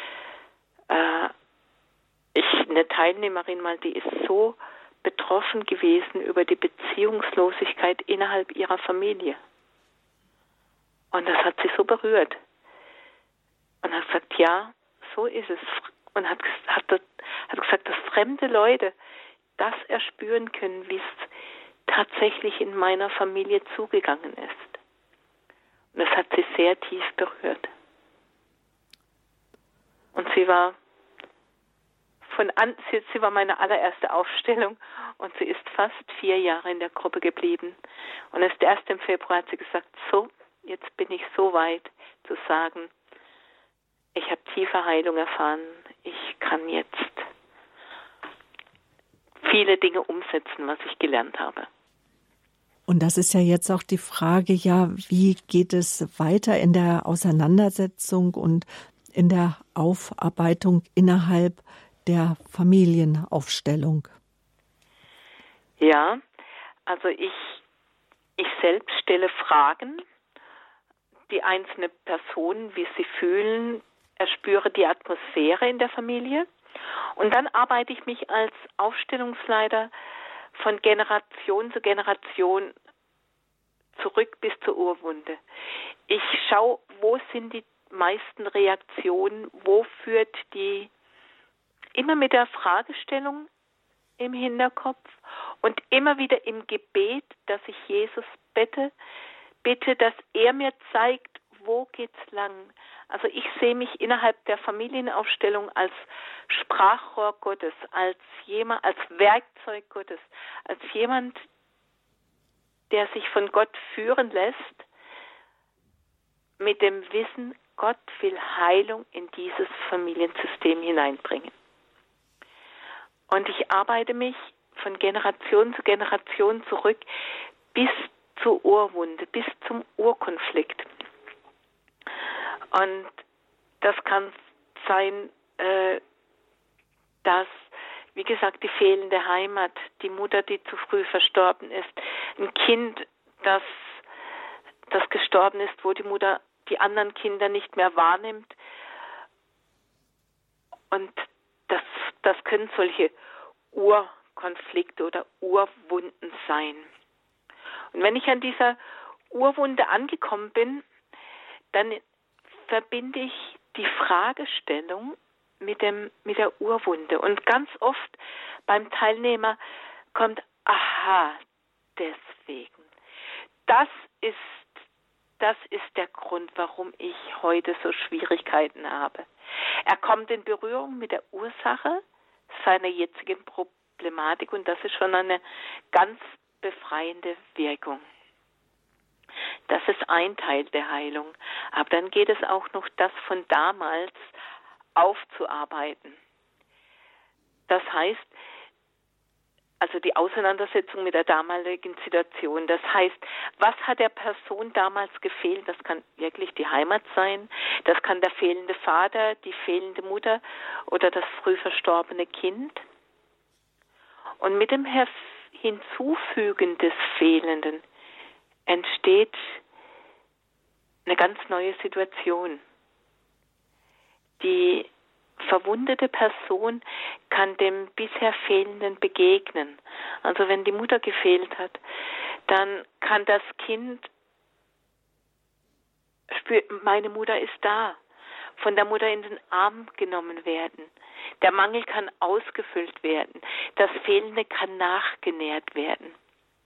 eine Teilnehmerin mal, die ist so betroffen gewesen über die Beziehungslosigkeit innerhalb ihrer Familie. Und das hat sie so berührt. Und hat gesagt, ja, so ist es. Und hat gesagt, dass fremde Leute das erspüren können, wie es tatsächlich in meiner Familie zugegangen ist. Und das hat sie sehr tief berührt. Und sie war meine allererste Aufstellung und sie ist fast 4 Jahre in der Gruppe geblieben. Und erst im Februar hat sie gesagt, so, jetzt bin ich so weit zu sagen, ich habe tiefe Heilung erfahren, ich kann jetzt viele Dinge umsetzen, was ich gelernt habe. Und das ist ja jetzt auch die Frage, ja, wie geht es weiter in der Auseinandersetzung und in der Aufarbeitung innerhalb der Familienaufstellung? Ja, also ich selbst stelle Fragen, die einzelne Personen, wie sie fühlen, erspüre die Atmosphäre in der Familie und dann arbeite ich mich als Aufstellungsleiter von Generation zu Generation zurück bis zur Urwunde. Ich schaue, wo sind die meisten Reaktionen, wo führt die immer mit der Fragestellung im Hinterkopf und immer wieder im Gebet, dass ich Jesus bitte, dass er mir zeigt, wo geht's lang. Also ich sehe mich innerhalb der Familienaufstellung als Sprachrohr Gottes, als Werkzeug Gottes, als jemand, der sich von Gott führen lässt, mit dem Wissen, Gott will Heilung in dieses Familiensystem hineinbringen. Und ich arbeite mich von Generation zu Generation zurück bis zur Urwunde, bis zum Urkonflikt. Und das kann sein, dass, wie gesagt, die fehlende Heimat, die Mutter, die zu früh verstorben ist, ein Kind, das gestorben ist, wo die Mutter die anderen Kinder nicht mehr wahrnimmt. Und das können solche Urkonflikte oder Urwunden sein. Und wenn ich an dieser Urwunde angekommen bin, dann verbinde ich die Fragestellung mit der Urwunde. Und ganz oft beim Teilnehmer kommt, aha, deswegen. Das ist der Grund, warum ich heute so Schwierigkeiten habe. Er kommt in Berührung mit der Ursache seiner jetzigen Problematik und das ist schon eine ganz befreiende Wirkung. Das ist ein Teil der Heilung. Aber dann geht es auch noch, das von damals aufzuarbeiten. Das heißt, also die Auseinandersetzung mit der damaligen Situation. Das heißt, was hat der Person damals gefehlt? Das kann wirklich die Heimat sein, das kann der fehlende Vater, die fehlende Mutter oder das früh verstorbene Kind. Und mit dem Hinzufügen des Fehlenden entsteht eine ganz neue Situation. Die verwundete Person kann dem bisher Fehlenden begegnen. Also wenn die Mutter gefehlt hat, dann kann das Kind spüren, meine Mutter ist da, von der Mutter in den Arm genommen werden. Der Mangel kann ausgefüllt werden. Das Fehlende kann nachgenährt werden.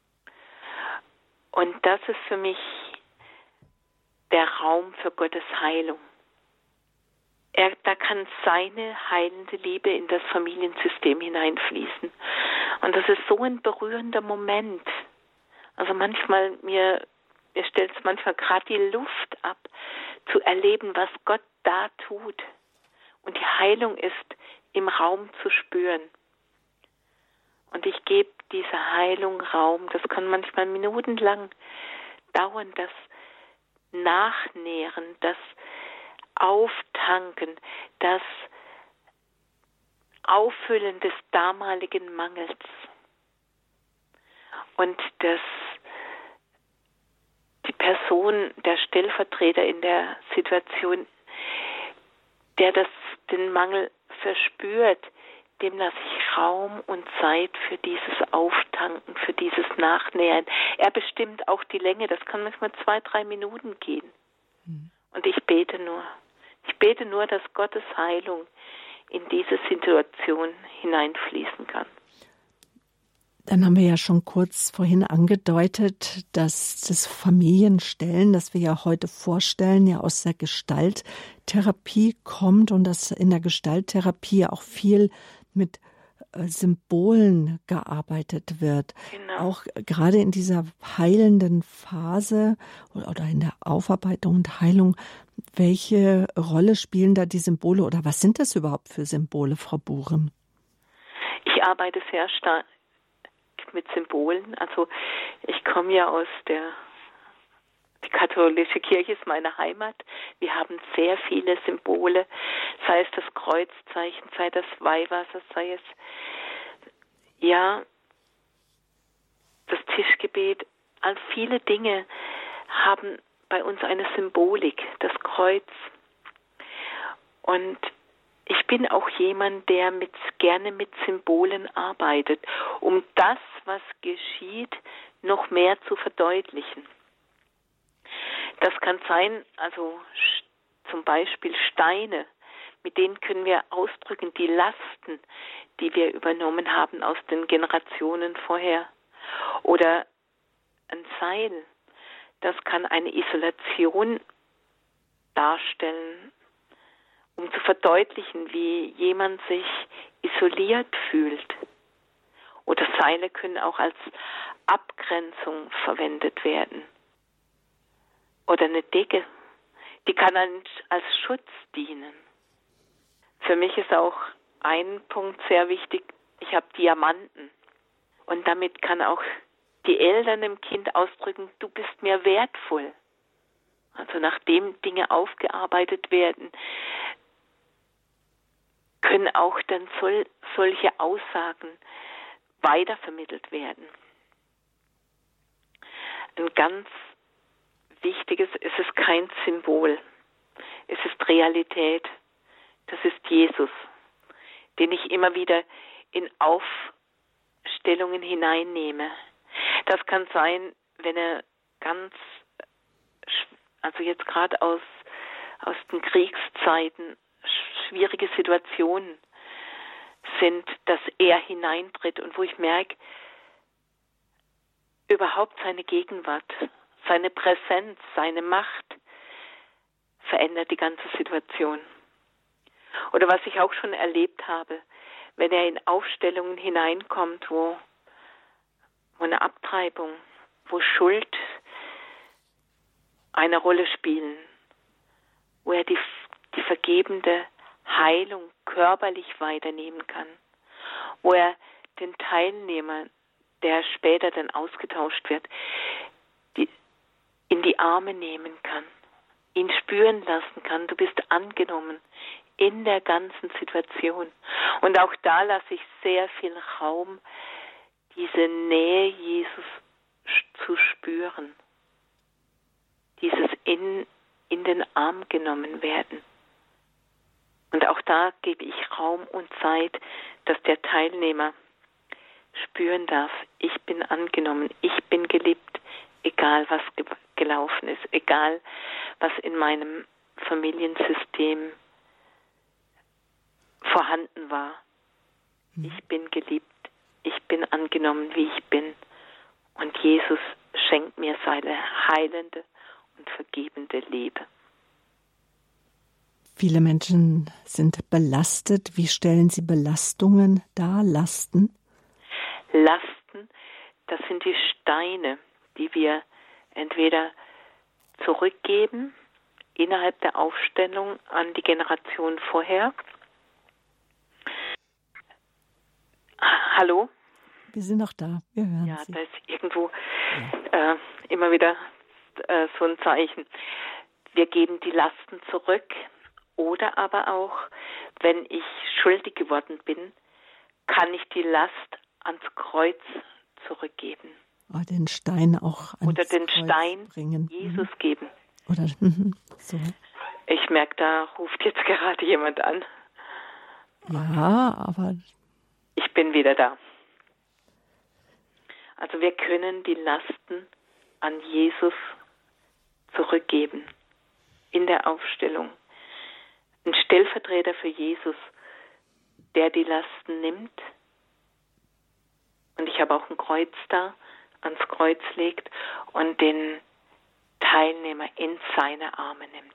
Und das ist für mich der Raum für Gottes Heilung. Da kann seine heilende Liebe in das Familiensystem hineinfließen. Und das ist so ein berührender Moment. Also manchmal, mir stellt es manchmal gerade die Luft ab, zu erleben, was Gott da tut. Und die Heilung ist im Raum zu spüren. Und ich gebe dieser Heilung Raum. Das kann manchmal minutenlang dauern, das Nachnähren, das Auftanken, das Auffüllen des damaligen Mangels und die Person, der Stellvertreter in der Situation, der den Mangel verspürt, dem lasse ich Raum und Zeit für dieses Auftanken, für dieses Nachnähern. Er bestimmt auch die Länge, das kann manchmal 2-3 Minuten gehen. Und ich bete nur. Ich bete nur, dass Gottes Heilung in diese Situation hineinfließen kann. Dann haben wir ja schon kurz vorhin angedeutet, dass das Familienstellen, das wir ja heute vorstellen, ja aus der Gestalttherapie kommt und dass in der Gestalttherapie auch viel mit Symbolen gearbeitet wird. Genau. Auch gerade in dieser heilenden Phase oder in der Aufarbeitung und Heilung, welche Rolle spielen da die Symbole oder was sind das überhaupt für Symbole, Frau Buren? Ich arbeite sehr stark mit Symbolen. Also ich komme ja die katholische Kirche ist meine Heimat. Wir haben sehr viele Symbole, sei es das Kreuzzeichen, sei das Weihwasser, sei es das Tischgebet. All viele Dinge haben bei uns eine Symbolik, das Kreuz. Und ich bin auch jemand, der gerne mit Symbolen arbeitet, um das, was geschieht, noch mehr zu verdeutlichen. Das kann sein, also zum Beispiel Steine, mit denen können wir ausdrücken die Lasten, die wir übernommen haben aus den Generationen vorher. Oder ein Seil, das kann eine Isolation darstellen, um zu verdeutlichen, wie jemand sich isoliert fühlt. Oder Seile können auch als Abgrenzung verwendet werden. Oder eine Decke, die kann als Schutz dienen. Für mich ist auch ein Punkt sehr wichtig, ich habe Diamanten. Und damit kann auch die Eltern dem Kind ausdrücken, du bist mir wertvoll. Also nachdem Dinge aufgearbeitet werden, können auch dann solche Aussagen weitervermittelt werden. Ein ganz Wichtiges, es ist kein Symbol, es ist Realität. Das ist Jesus, den ich immer wieder in Aufstellungen hineinnehme. Das kann sein, wenn er also jetzt gerade aus den Kriegszeiten schwierige Situationen sind, dass er hineintritt und wo ich merke, überhaupt seine Gegenwart, seine Präsenz, seine Macht verändert die ganze Situation. Oder was ich auch schon erlebt habe, wenn er in Aufstellungen hineinkommt, wo eine Abtreibung, wo Schuld eine Rolle spielen, wo er die vergebende Heilung körperlich weiternehmen kann, wo er den Teilnehmer, der später dann ausgetauscht wird, in die Arme nehmen kann, ihn spüren lassen kann, du bist angenommen in der ganzen Situation. Und auch da lasse ich sehr viel Raum, diese Nähe Jesus zu spüren, dieses in den Arm genommen werden. Und auch da gebe ich Raum und Zeit, dass der Teilnehmer spüren darf, ich bin angenommen, ich bin geliebt, egal was gelaufen ist, egal was in meinem Familiensystem vorhanden war. Ich bin geliebt, ich bin angenommen, wie ich bin. Und Jesus schenkt mir seine heilende und vergebende Liebe. Viele Menschen sind belastet. Wie stellen Sie Belastungen dar, Lasten? Lasten, das sind die Steine, die wir entweder zurückgeben innerhalb der Aufstellung an die Generation vorher. Hallo? Wir sind noch da, wir hören Sie. Ja, da ist irgendwo immer wieder so ein Zeichen. Wir geben die Lasten zurück oder aber auch, wenn ich schuldig geworden bin, kann ich die Last ans Kreuz zurückgeben. Oh, den Stein auch ans oder den Kreuz Stein bringen. Jesus geben. Oder so. Ich merke, da ruft jetzt gerade jemand an. Ja, aber ich bin wieder da. Also wir können die Lasten an Jesus zurückgeben in der Aufstellung. Ein Stellvertreter für Jesus, der die Lasten nimmt. Und ich habe auch ein Kreuz da, ans Kreuz legt und den Teilnehmer in seine Arme nimmt.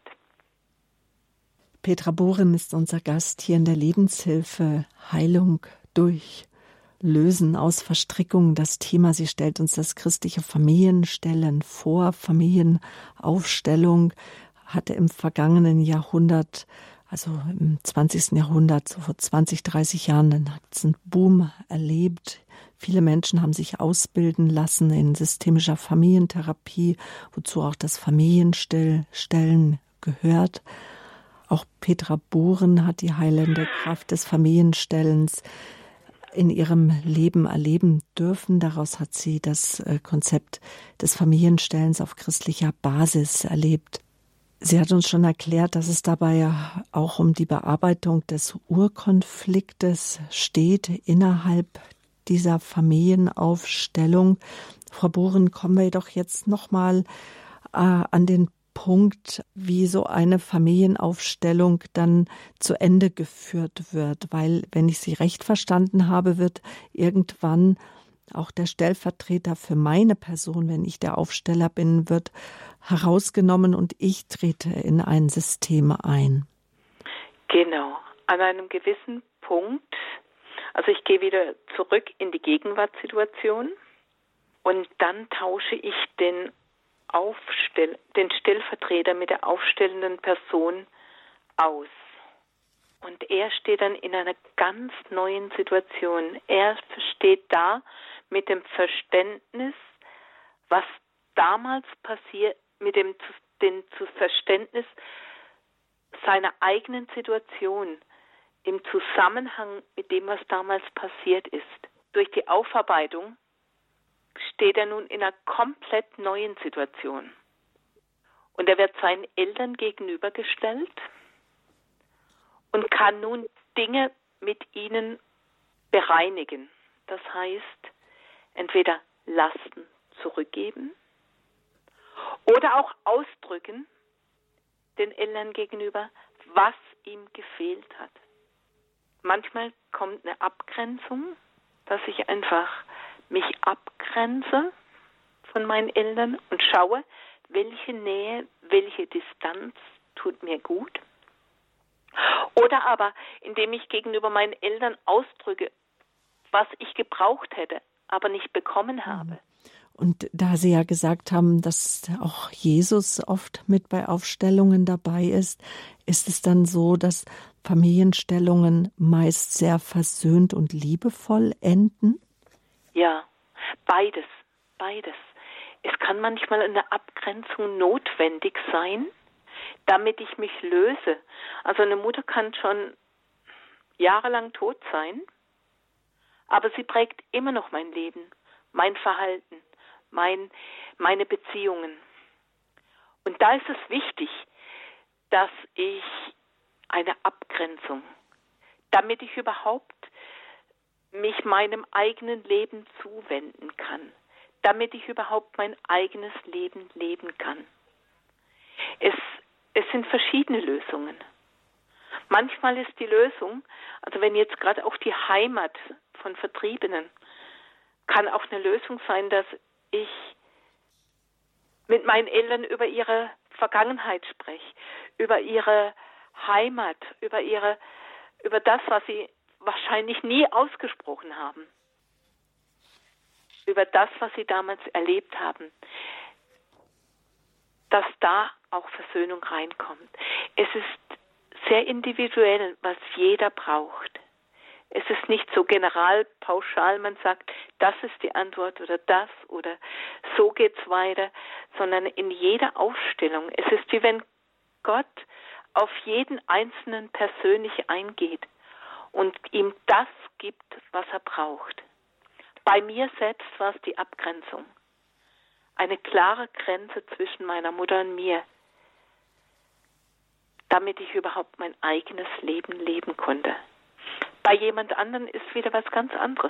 Petra Bohren ist unser Gast hier in der Lebenshilfe. Heilung durch Lösen aus Verstrickungen. Das Thema, sie stellt uns das christliche Familienstellen vor. Familienaufstellung hatte im vergangenen Jahrhundert, also im 20. Jahrhundert, so vor 20, 30 Jahren, dann hat es einen Boom erlebt. Viele Menschen haben sich ausbilden lassen in systemischer Familientherapie, wozu auch das Familienstellen gehört. Auch Petra Bohren hat die heilende Kraft des Familienstellens in ihrem Leben erleben dürfen. Daraus hat sie das Konzept des Familienstellens auf christlicher Basis erlebt. Sie hat uns schon erklärt, dass es dabei auch um die Bearbeitung des Urkonfliktes steht innerhalb dieser Familienaufstellung. Frau Bohren, kommen wir doch jetzt nochmal an den Punkt, wie so eine Familienaufstellung dann zu Ende geführt wird. Weil, wenn ich Sie recht verstanden habe, wird irgendwann auch der Stellvertreter für meine Person, wenn ich der Aufsteller bin, wird herausgenommen und ich trete in ein System ein. Genau. An einem gewissen Punkt, also ich gehe wieder zurück in die Gegenwartssituation und dann tausche ich den Stellvertreter mit der aufstellenden Person aus. Und er steht dann in einer ganz neuen Situation. Er steht da mit dem Verständnis, was damals passiert, mit dem Verständnis seiner eigenen Situation im Zusammenhang mit dem, was damals passiert ist. Durch die Aufarbeitung steht er nun in einer komplett neuen Situation. Und er wird seinen Eltern gegenübergestellt und kann nun Dinge mit ihnen bereinigen. Das heißt, entweder Lasten zurückgeben oder auch ausdrücken den Eltern gegenüber, was ihm gefehlt hat. Manchmal kommt eine Abgrenzung, dass ich einfach mich abgrenze von meinen Eltern und schaue, welche Nähe, welche Distanz tut mir gut. Oder aber, indem ich gegenüber meinen Eltern ausdrücke, was ich gebraucht hätte, aber nicht bekommen habe. Und da Sie ja gesagt haben, dass auch Jesus oft mit bei Aufstellungen dabei ist es dann so, dass Familienstellungen meist sehr versöhnt und liebevoll enden? Ja, beides. Es kann manchmal eine Abgrenzung notwendig sein, damit ich mich löse. Also eine Mutter kann schon jahrelang tot sein, aber sie prägt immer noch mein Leben, mein Verhalten, meine Beziehungen. Und da ist es wichtig, dass ich eine Abgrenzung, damit ich überhaupt mich meinem eigenen Leben zuwenden kann, damit ich überhaupt mein eigenes Leben leben kann. Es sind verschiedene Lösungen. Manchmal ist die Lösung, also wenn jetzt gerade auch die Heimat von Vertriebenen, kann auch eine Lösung sein, dass ich mit meinen Eltern über ihre Vergangenheit spreche, über ihre Heimat, über das, was sie wahrscheinlich nie ausgesprochen haben, über das, was sie damals erlebt haben, dass da auch Versöhnung reinkommt. Es ist sehr individuell, was jeder braucht. Es ist nicht so general, pauschal, man sagt, das ist die Antwort oder das oder so geht's weiter, sondern in jeder Aufstellung. Es ist wie wenn Gott auf jeden Einzelnen persönlich eingeht und ihm das gibt, was er braucht. Bei mir selbst war es die Abgrenzung. Eine klare Grenze zwischen meiner Mutter und mir, damit ich überhaupt mein eigenes Leben leben konnte. Bei jemand anderen ist wieder was ganz anderes.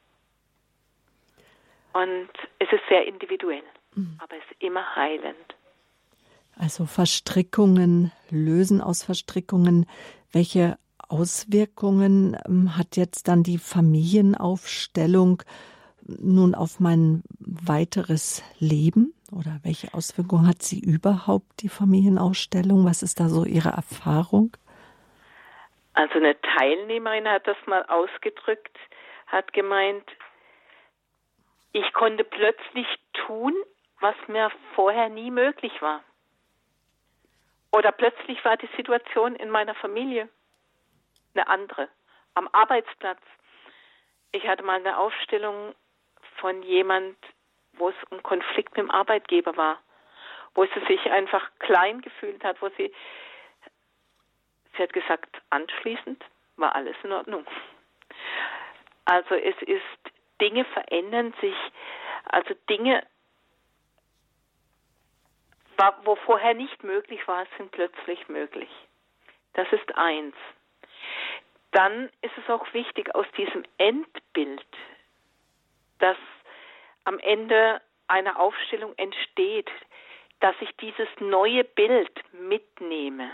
Und es ist sehr individuell, aber es ist immer heilend. Also Verstrickungen, Lösen aus Verstrickungen. Welche Auswirkungen hat jetzt dann die Familienaufstellung nun auf mein weiteres Leben? Oder welche Auswirkungen hat sie überhaupt, die Familienaufstellung? Was ist da so Ihre Erfahrung? Also eine Teilnehmerin hat das mal ausgedrückt, hat gemeint, ich konnte plötzlich tun, was mir vorher nie möglich war. Oder plötzlich war die Situation in meiner Familie eine andere. Am Arbeitsplatz. Ich hatte mal eine Aufstellung von jemand, wo es um Konflikt mit dem Arbeitgeber war, wo sie sich einfach klein gefühlt hat, wo sie hat gesagt, anschließend war alles in Ordnung. Also Dinge verändern sich, also Dinge, wo vorher nicht möglich war, sind plötzlich möglich. Das ist eins. Dann ist es auch wichtig, aus diesem Endbild, das am Ende einer Aufstellung entsteht, dass ich dieses neue Bild mitnehme.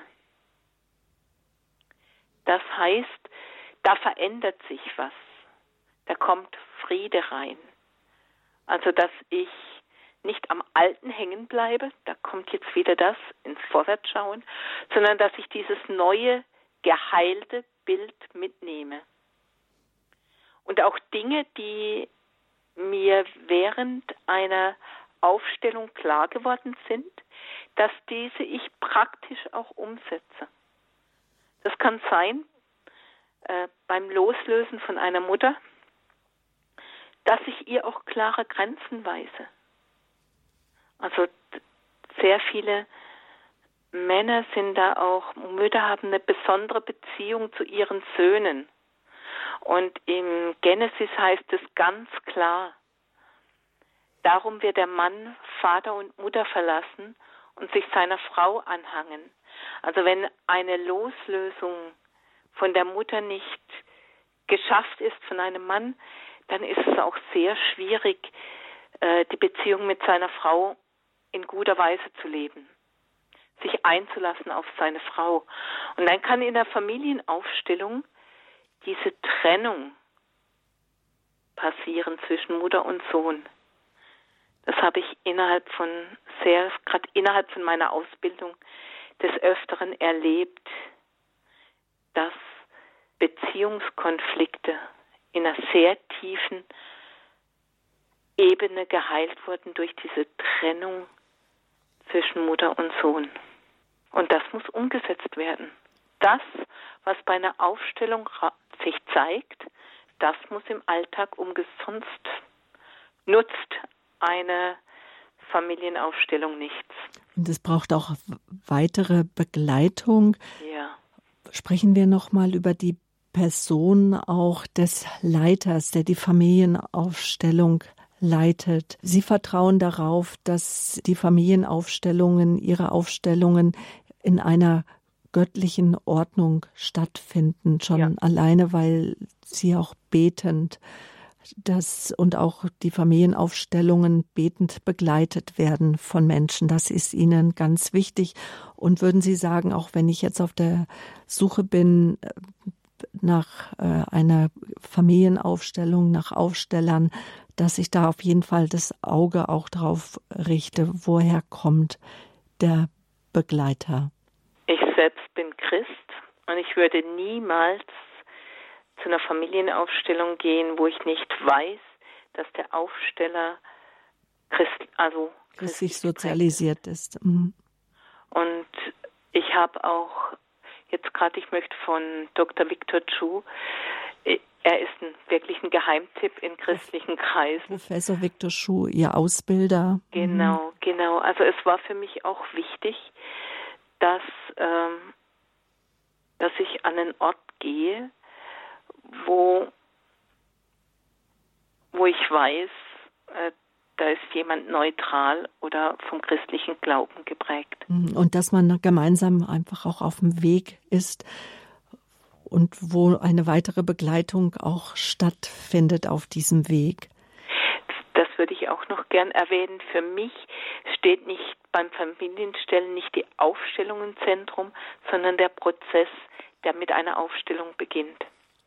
Das heißt, da verändert sich was. Da kommt Friede rein. Also, dass ich nicht am Alten hängen bleibe, da kommt jetzt wieder das ins Vorwärtsschauen, sondern dass ich dieses neue, geheilte Bild mitnehme. Und auch Dinge, die mir während einer Aufstellung klar geworden sind, dass diese ich praktisch auch umsetze. Das kann sein, beim Loslösen von einer Mutter, dass ich ihr auch klare Grenzen weise. Also sehr viele Männer sind da auch, Mütter haben eine besondere Beziehung zu ihren Söhnen. Und im Genesis heißt es ganz klar, darum wird der Mann Vater und Mutter verlassen und sich seiner Frau anhangen. Also wenn eine Loslösung von der Mutter nicht geschafft ist von einem Mann, dann ist es auch sehr schwierig, die Beziehung mit seiner Frau in guter Weise zu leben, sich einzulassen auf seine Frau. Und dann kann in der Familienaufstellung diese Trennung passieren zwischen Mutter und Sohn. Das habe ich gerade innerhalb von meiner Ausbildung des Öfteren erlebt, dass Beziehungskonflikte in einer sehr tiefen Ebene geheilt wurden durch diese Trennung zwischen Mutter und Sohn. Und das muss umgesetzt werden. Das, was bei einer Aufstellung sich zeigt, das muss im Alltag umgesetzt. Sonst nutzt eine Familienaufstellung nichts. Und es braucht auch weitere Begleitung. Ja. Sprechen wir noch mal über die Person auch des Leiters, der die Familienaufstellung leitet. Sie vertrauen darauf, dass die Familienaufstellungen, ihre Aufstellungen in einer göttlichen Ordnung stattfinden, schon alleine, weil sie auch betend und auch die Familienaufstellungen betend begleitet werden von Menschen. Das ist Ihnen ganz wichtig. Und würden Sie sagen, auch wenn ich jetzt auf der Suche bin nach einer Familienaufstellung, nach Aufstellern, dass ich da auf jeden Fall das Auge auch drauf richte, woher kommt der Begleiter? Ich selbst bin Christ und ich würde niemals zu einer Familienaufstellung gehen, wo ich nicht weiß, dass der Aufsteller christlich sozialisiert ist. Mhm. Und ich habe auch ich möchte von Dr. Victor Chu, er ist wirklich ein Geheimtipp in christlichen Kreisen. Professor Victor Chu, Ihr Ausbilder. Genau. Also es war für mich auch wichtig, dass ich an einen Ort gehe, wo ich weiß, da ist jemand neutral oder vom christlichen Glauben geprägt. Und dass man gemeinsam einfach auch auf dem Weg ist und wo eine weitere Begleitung auch stattfindet auf diesem Weg. Das würde ich auch noch gern erwähnen. Für mich steht nicht beim Familienstellen nicht die Aufstellung im Zentrum, sondern der Prozess, der mit einer Aufstellung beginnt.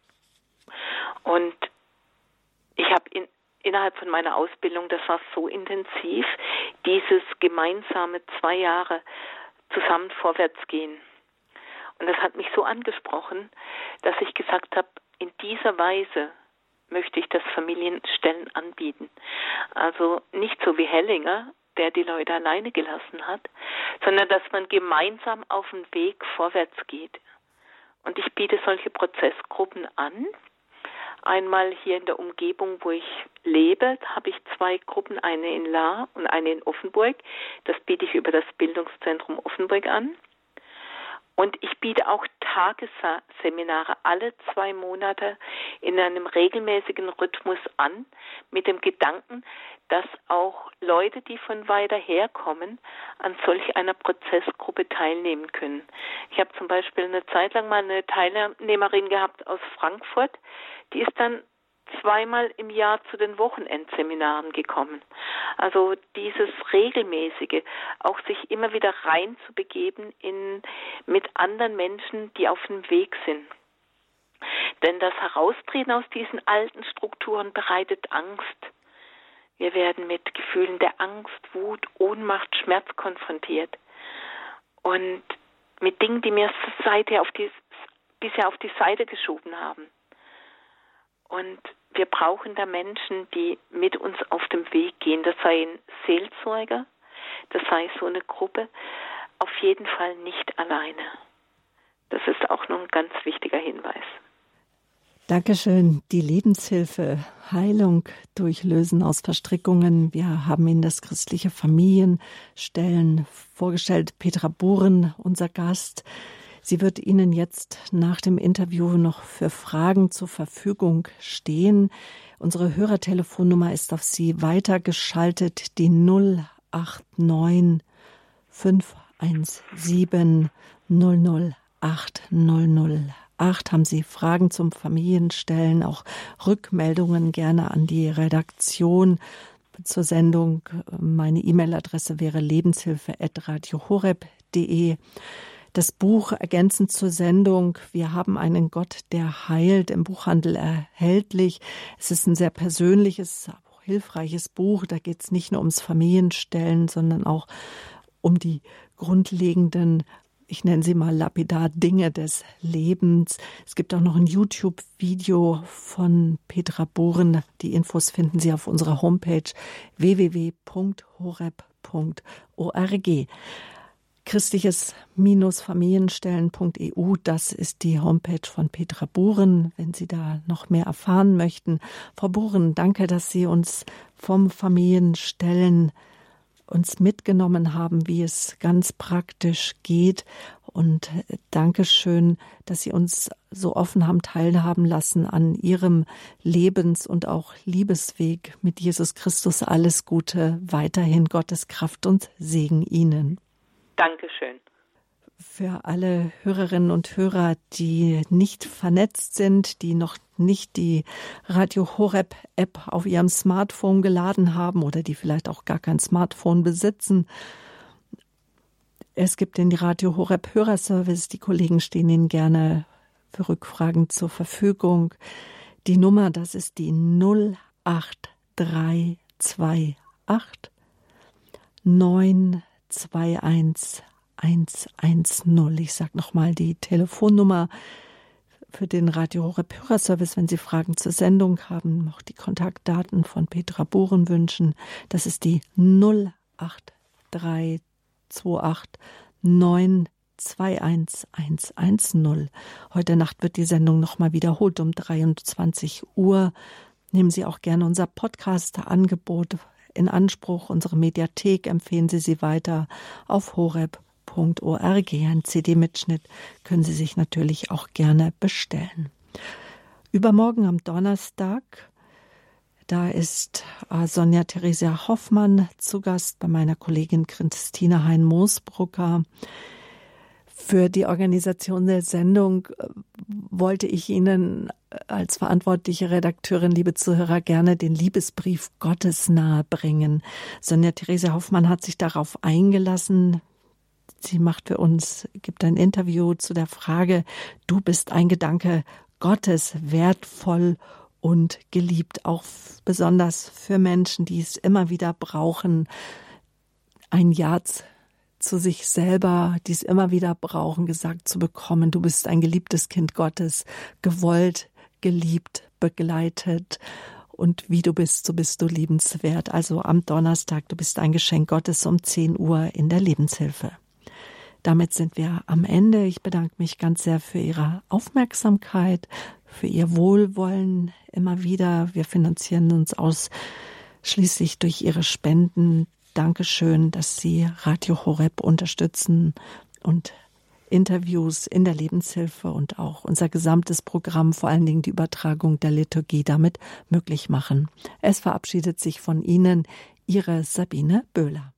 Und ich habe innerhalb von meiner Ausbildung, das war so intensiv, dieses gemeinsame 2 Jahre zusammen vorwärts gehen. Und das hat mich so angesprochen, dass ich gesagt habe, in dieser Weise möchte ich das Familienstellen anbieten. Also nicht so wie Hellinger, der die Leute alleine gelassen hat, sondern dass man gemeinsam auf den Weg vorwärts geht. Und ich biete solche Prozessgruppen an. Einmal hier in der Umgebung, wo ich lebe, habe ich 2 Gruppen, eine in Lahr und eine in Offenburg. Das biete ich über das Bildungszentrum Offenburg an. Und ich biete auch Tagesseminare alle 2 Monate in einem regelmäßigen Rhythmus an, mit dem Gedanken, dass auch Leute, die von weiter herkommen, an solch einer Prozessgruppe teilnehmen können. Ich habe zum Beispiel eine Zeit lang mal eine Teilnehmerin gehabt aus Frankfurt, die ist dann 2-mal im Jahr zu den Wochenendseminaren gekommen. Also dieses regelmäßige, auch sich immer wieder reinzubegeben mit anderen Menschen, die auf dem Weg sind. Denn das Heraustreten aus diesen alten Strukturen bereitet Angst. Wir werden mit Gefühlen der Angst, Wut, Ohnmacht, Schmerz konfrontiert. Und mit Dingen, die wir bisher auf die Seite geschoben haben. Und wir brauchen da Menschen, die mit uns auf dem Weg gehen. Das seien Seelsorger, das sei so eine Gruppe. Auf jeden Fall nicht alleine. Das ist auch noch ein ganz wichtiger Hinweis. Dankeschön. Die Lebenshilfe, Heilung durch Lösen aus Verstrickungen. Wir haben Ihnen das christliche Familienstellen vorgestellt. Petra Buren, unser Gast. Sie wird Ihnen jetzt nach dem Interview noch für Fragen zur Verfügung stehen. Unsere Hörertelefonnummer ist auf Sie weitergeschaltet, die 089 517 008 008. Haben Sie Fragen zum Familienstellen, auch Rückmeldungen gerne an die Redaktion zur Sendung. Meine E-Mail-Adresse wäre lebenshilfe@radiohoreb.de. Das Buch ergänzend zur Sendung Wir haben einen Gott, der heilt, im Buchhandel erhältlich. Es ist ein sehr persönliches, auch hilfreiches Buch. Da geht es nicht nur ums Familienstellen, sondern auch um die grundlegenden, ich nenne sie mal lapidar, Dinge des Lebens. Es gibt auch noch ein YouTube-Video von Petra Buren. Die Infos finden Sie auf unserer Homepage www.horeb.org. Christliches-Familienstellen.eu, das ist die Homepage von Petra Buren, wenn Sie da noch mehr erfahren möchten. Frau Buren, danke, dass Sie uns vom Familienstellen uns mitgenommen haben, wie es ganz praktisch geht. Und Dankeschön, dass Sie uns so offen haben teilhaben lassen an Ihrem Lebens- und auch Liebesweg mit Jesus Christus. Alles Gute weiterhin, Gottes Kraft und Segen Ihnen. Dankeschön. Für alle Hörerinnen und Hörer, die nicht vernetzt sind, die noch nicht die Radio Horeb App auf ihrem Smartphone geladen haben oder die vielleicht auch gar kein Smartphone besitzen. Es gibt den Radio Horeb Hörerservice. Die Kollegen stehen Ihnen gerne für Rückfragen zur Verfügung. Die Nummer, das ist die 08328 921 110. Ich sage nochmal die Telefonnummer für den Radio Horeb Hörerservice, wenn Sie Fragen zur Sendung haben, noch die Kontaktdaten von Petra Buren wünschen. Das ist die 08328 921 110. Heute Nacht wird die Sendung nochmal wiederholt um 23 Uhr. Nehmen Sie auch gerne unser Podcast-Angebot in Anspruch. Unsere Mediathek empfehlen Sie weiter auf horeb.org. Ein CD-Mitschnitt können Sie sich natürlich auch gerne bestellen. Übermorgen am Donnerstag, da ist Sonja Theresia Hoffmann zu Gast bei meiner Kollegin Christine Hein-Moosbrucker. Für die Organisation der Sendung wollte ich Ihnen als verantwortliche Redakteurin, liebe Zuhörer, gerne den Liebesbrief Gottes nahebringen. Sonja Theresia Hoffmann hat sich darauf eingelassen. Sie macht für uns, gibt ein Interview zu der Frage, du bist ein Gedanke Gottes, wertvoll und geliebt, auch besonders für Menschen, die es immer wieder brauchen, ein Ja zu sich selber, die es immer wieder brauchen, gesagt zu bekommen, du bist ein geliebtes Kind Gottes, gewollt, geliebt, begleitet und wie du bist, so bist du liebenswert. Also am Donnerstag, du bist ein Geschenk Gottes um 10 Uhr in der Lebenshilfe. Damit sind wir am Ende. Ich bedanke mich ganz sehr für Ihre Aufmerksamkeit, für Ihr Wohlwollen immer wieder. Wir finanzieren uns ausschließlich durch Ihre Spenden. Dankeschön, dass Sie Radio Horeb unterstützen und Interviews in der Lebenshilfe und auch unser gesamtes Programm, vor allen Dingen die Übertragung der Liturgie, damit möglich machen. Es verabschiedet sich von Ihnen Ihre Sabine Böhler.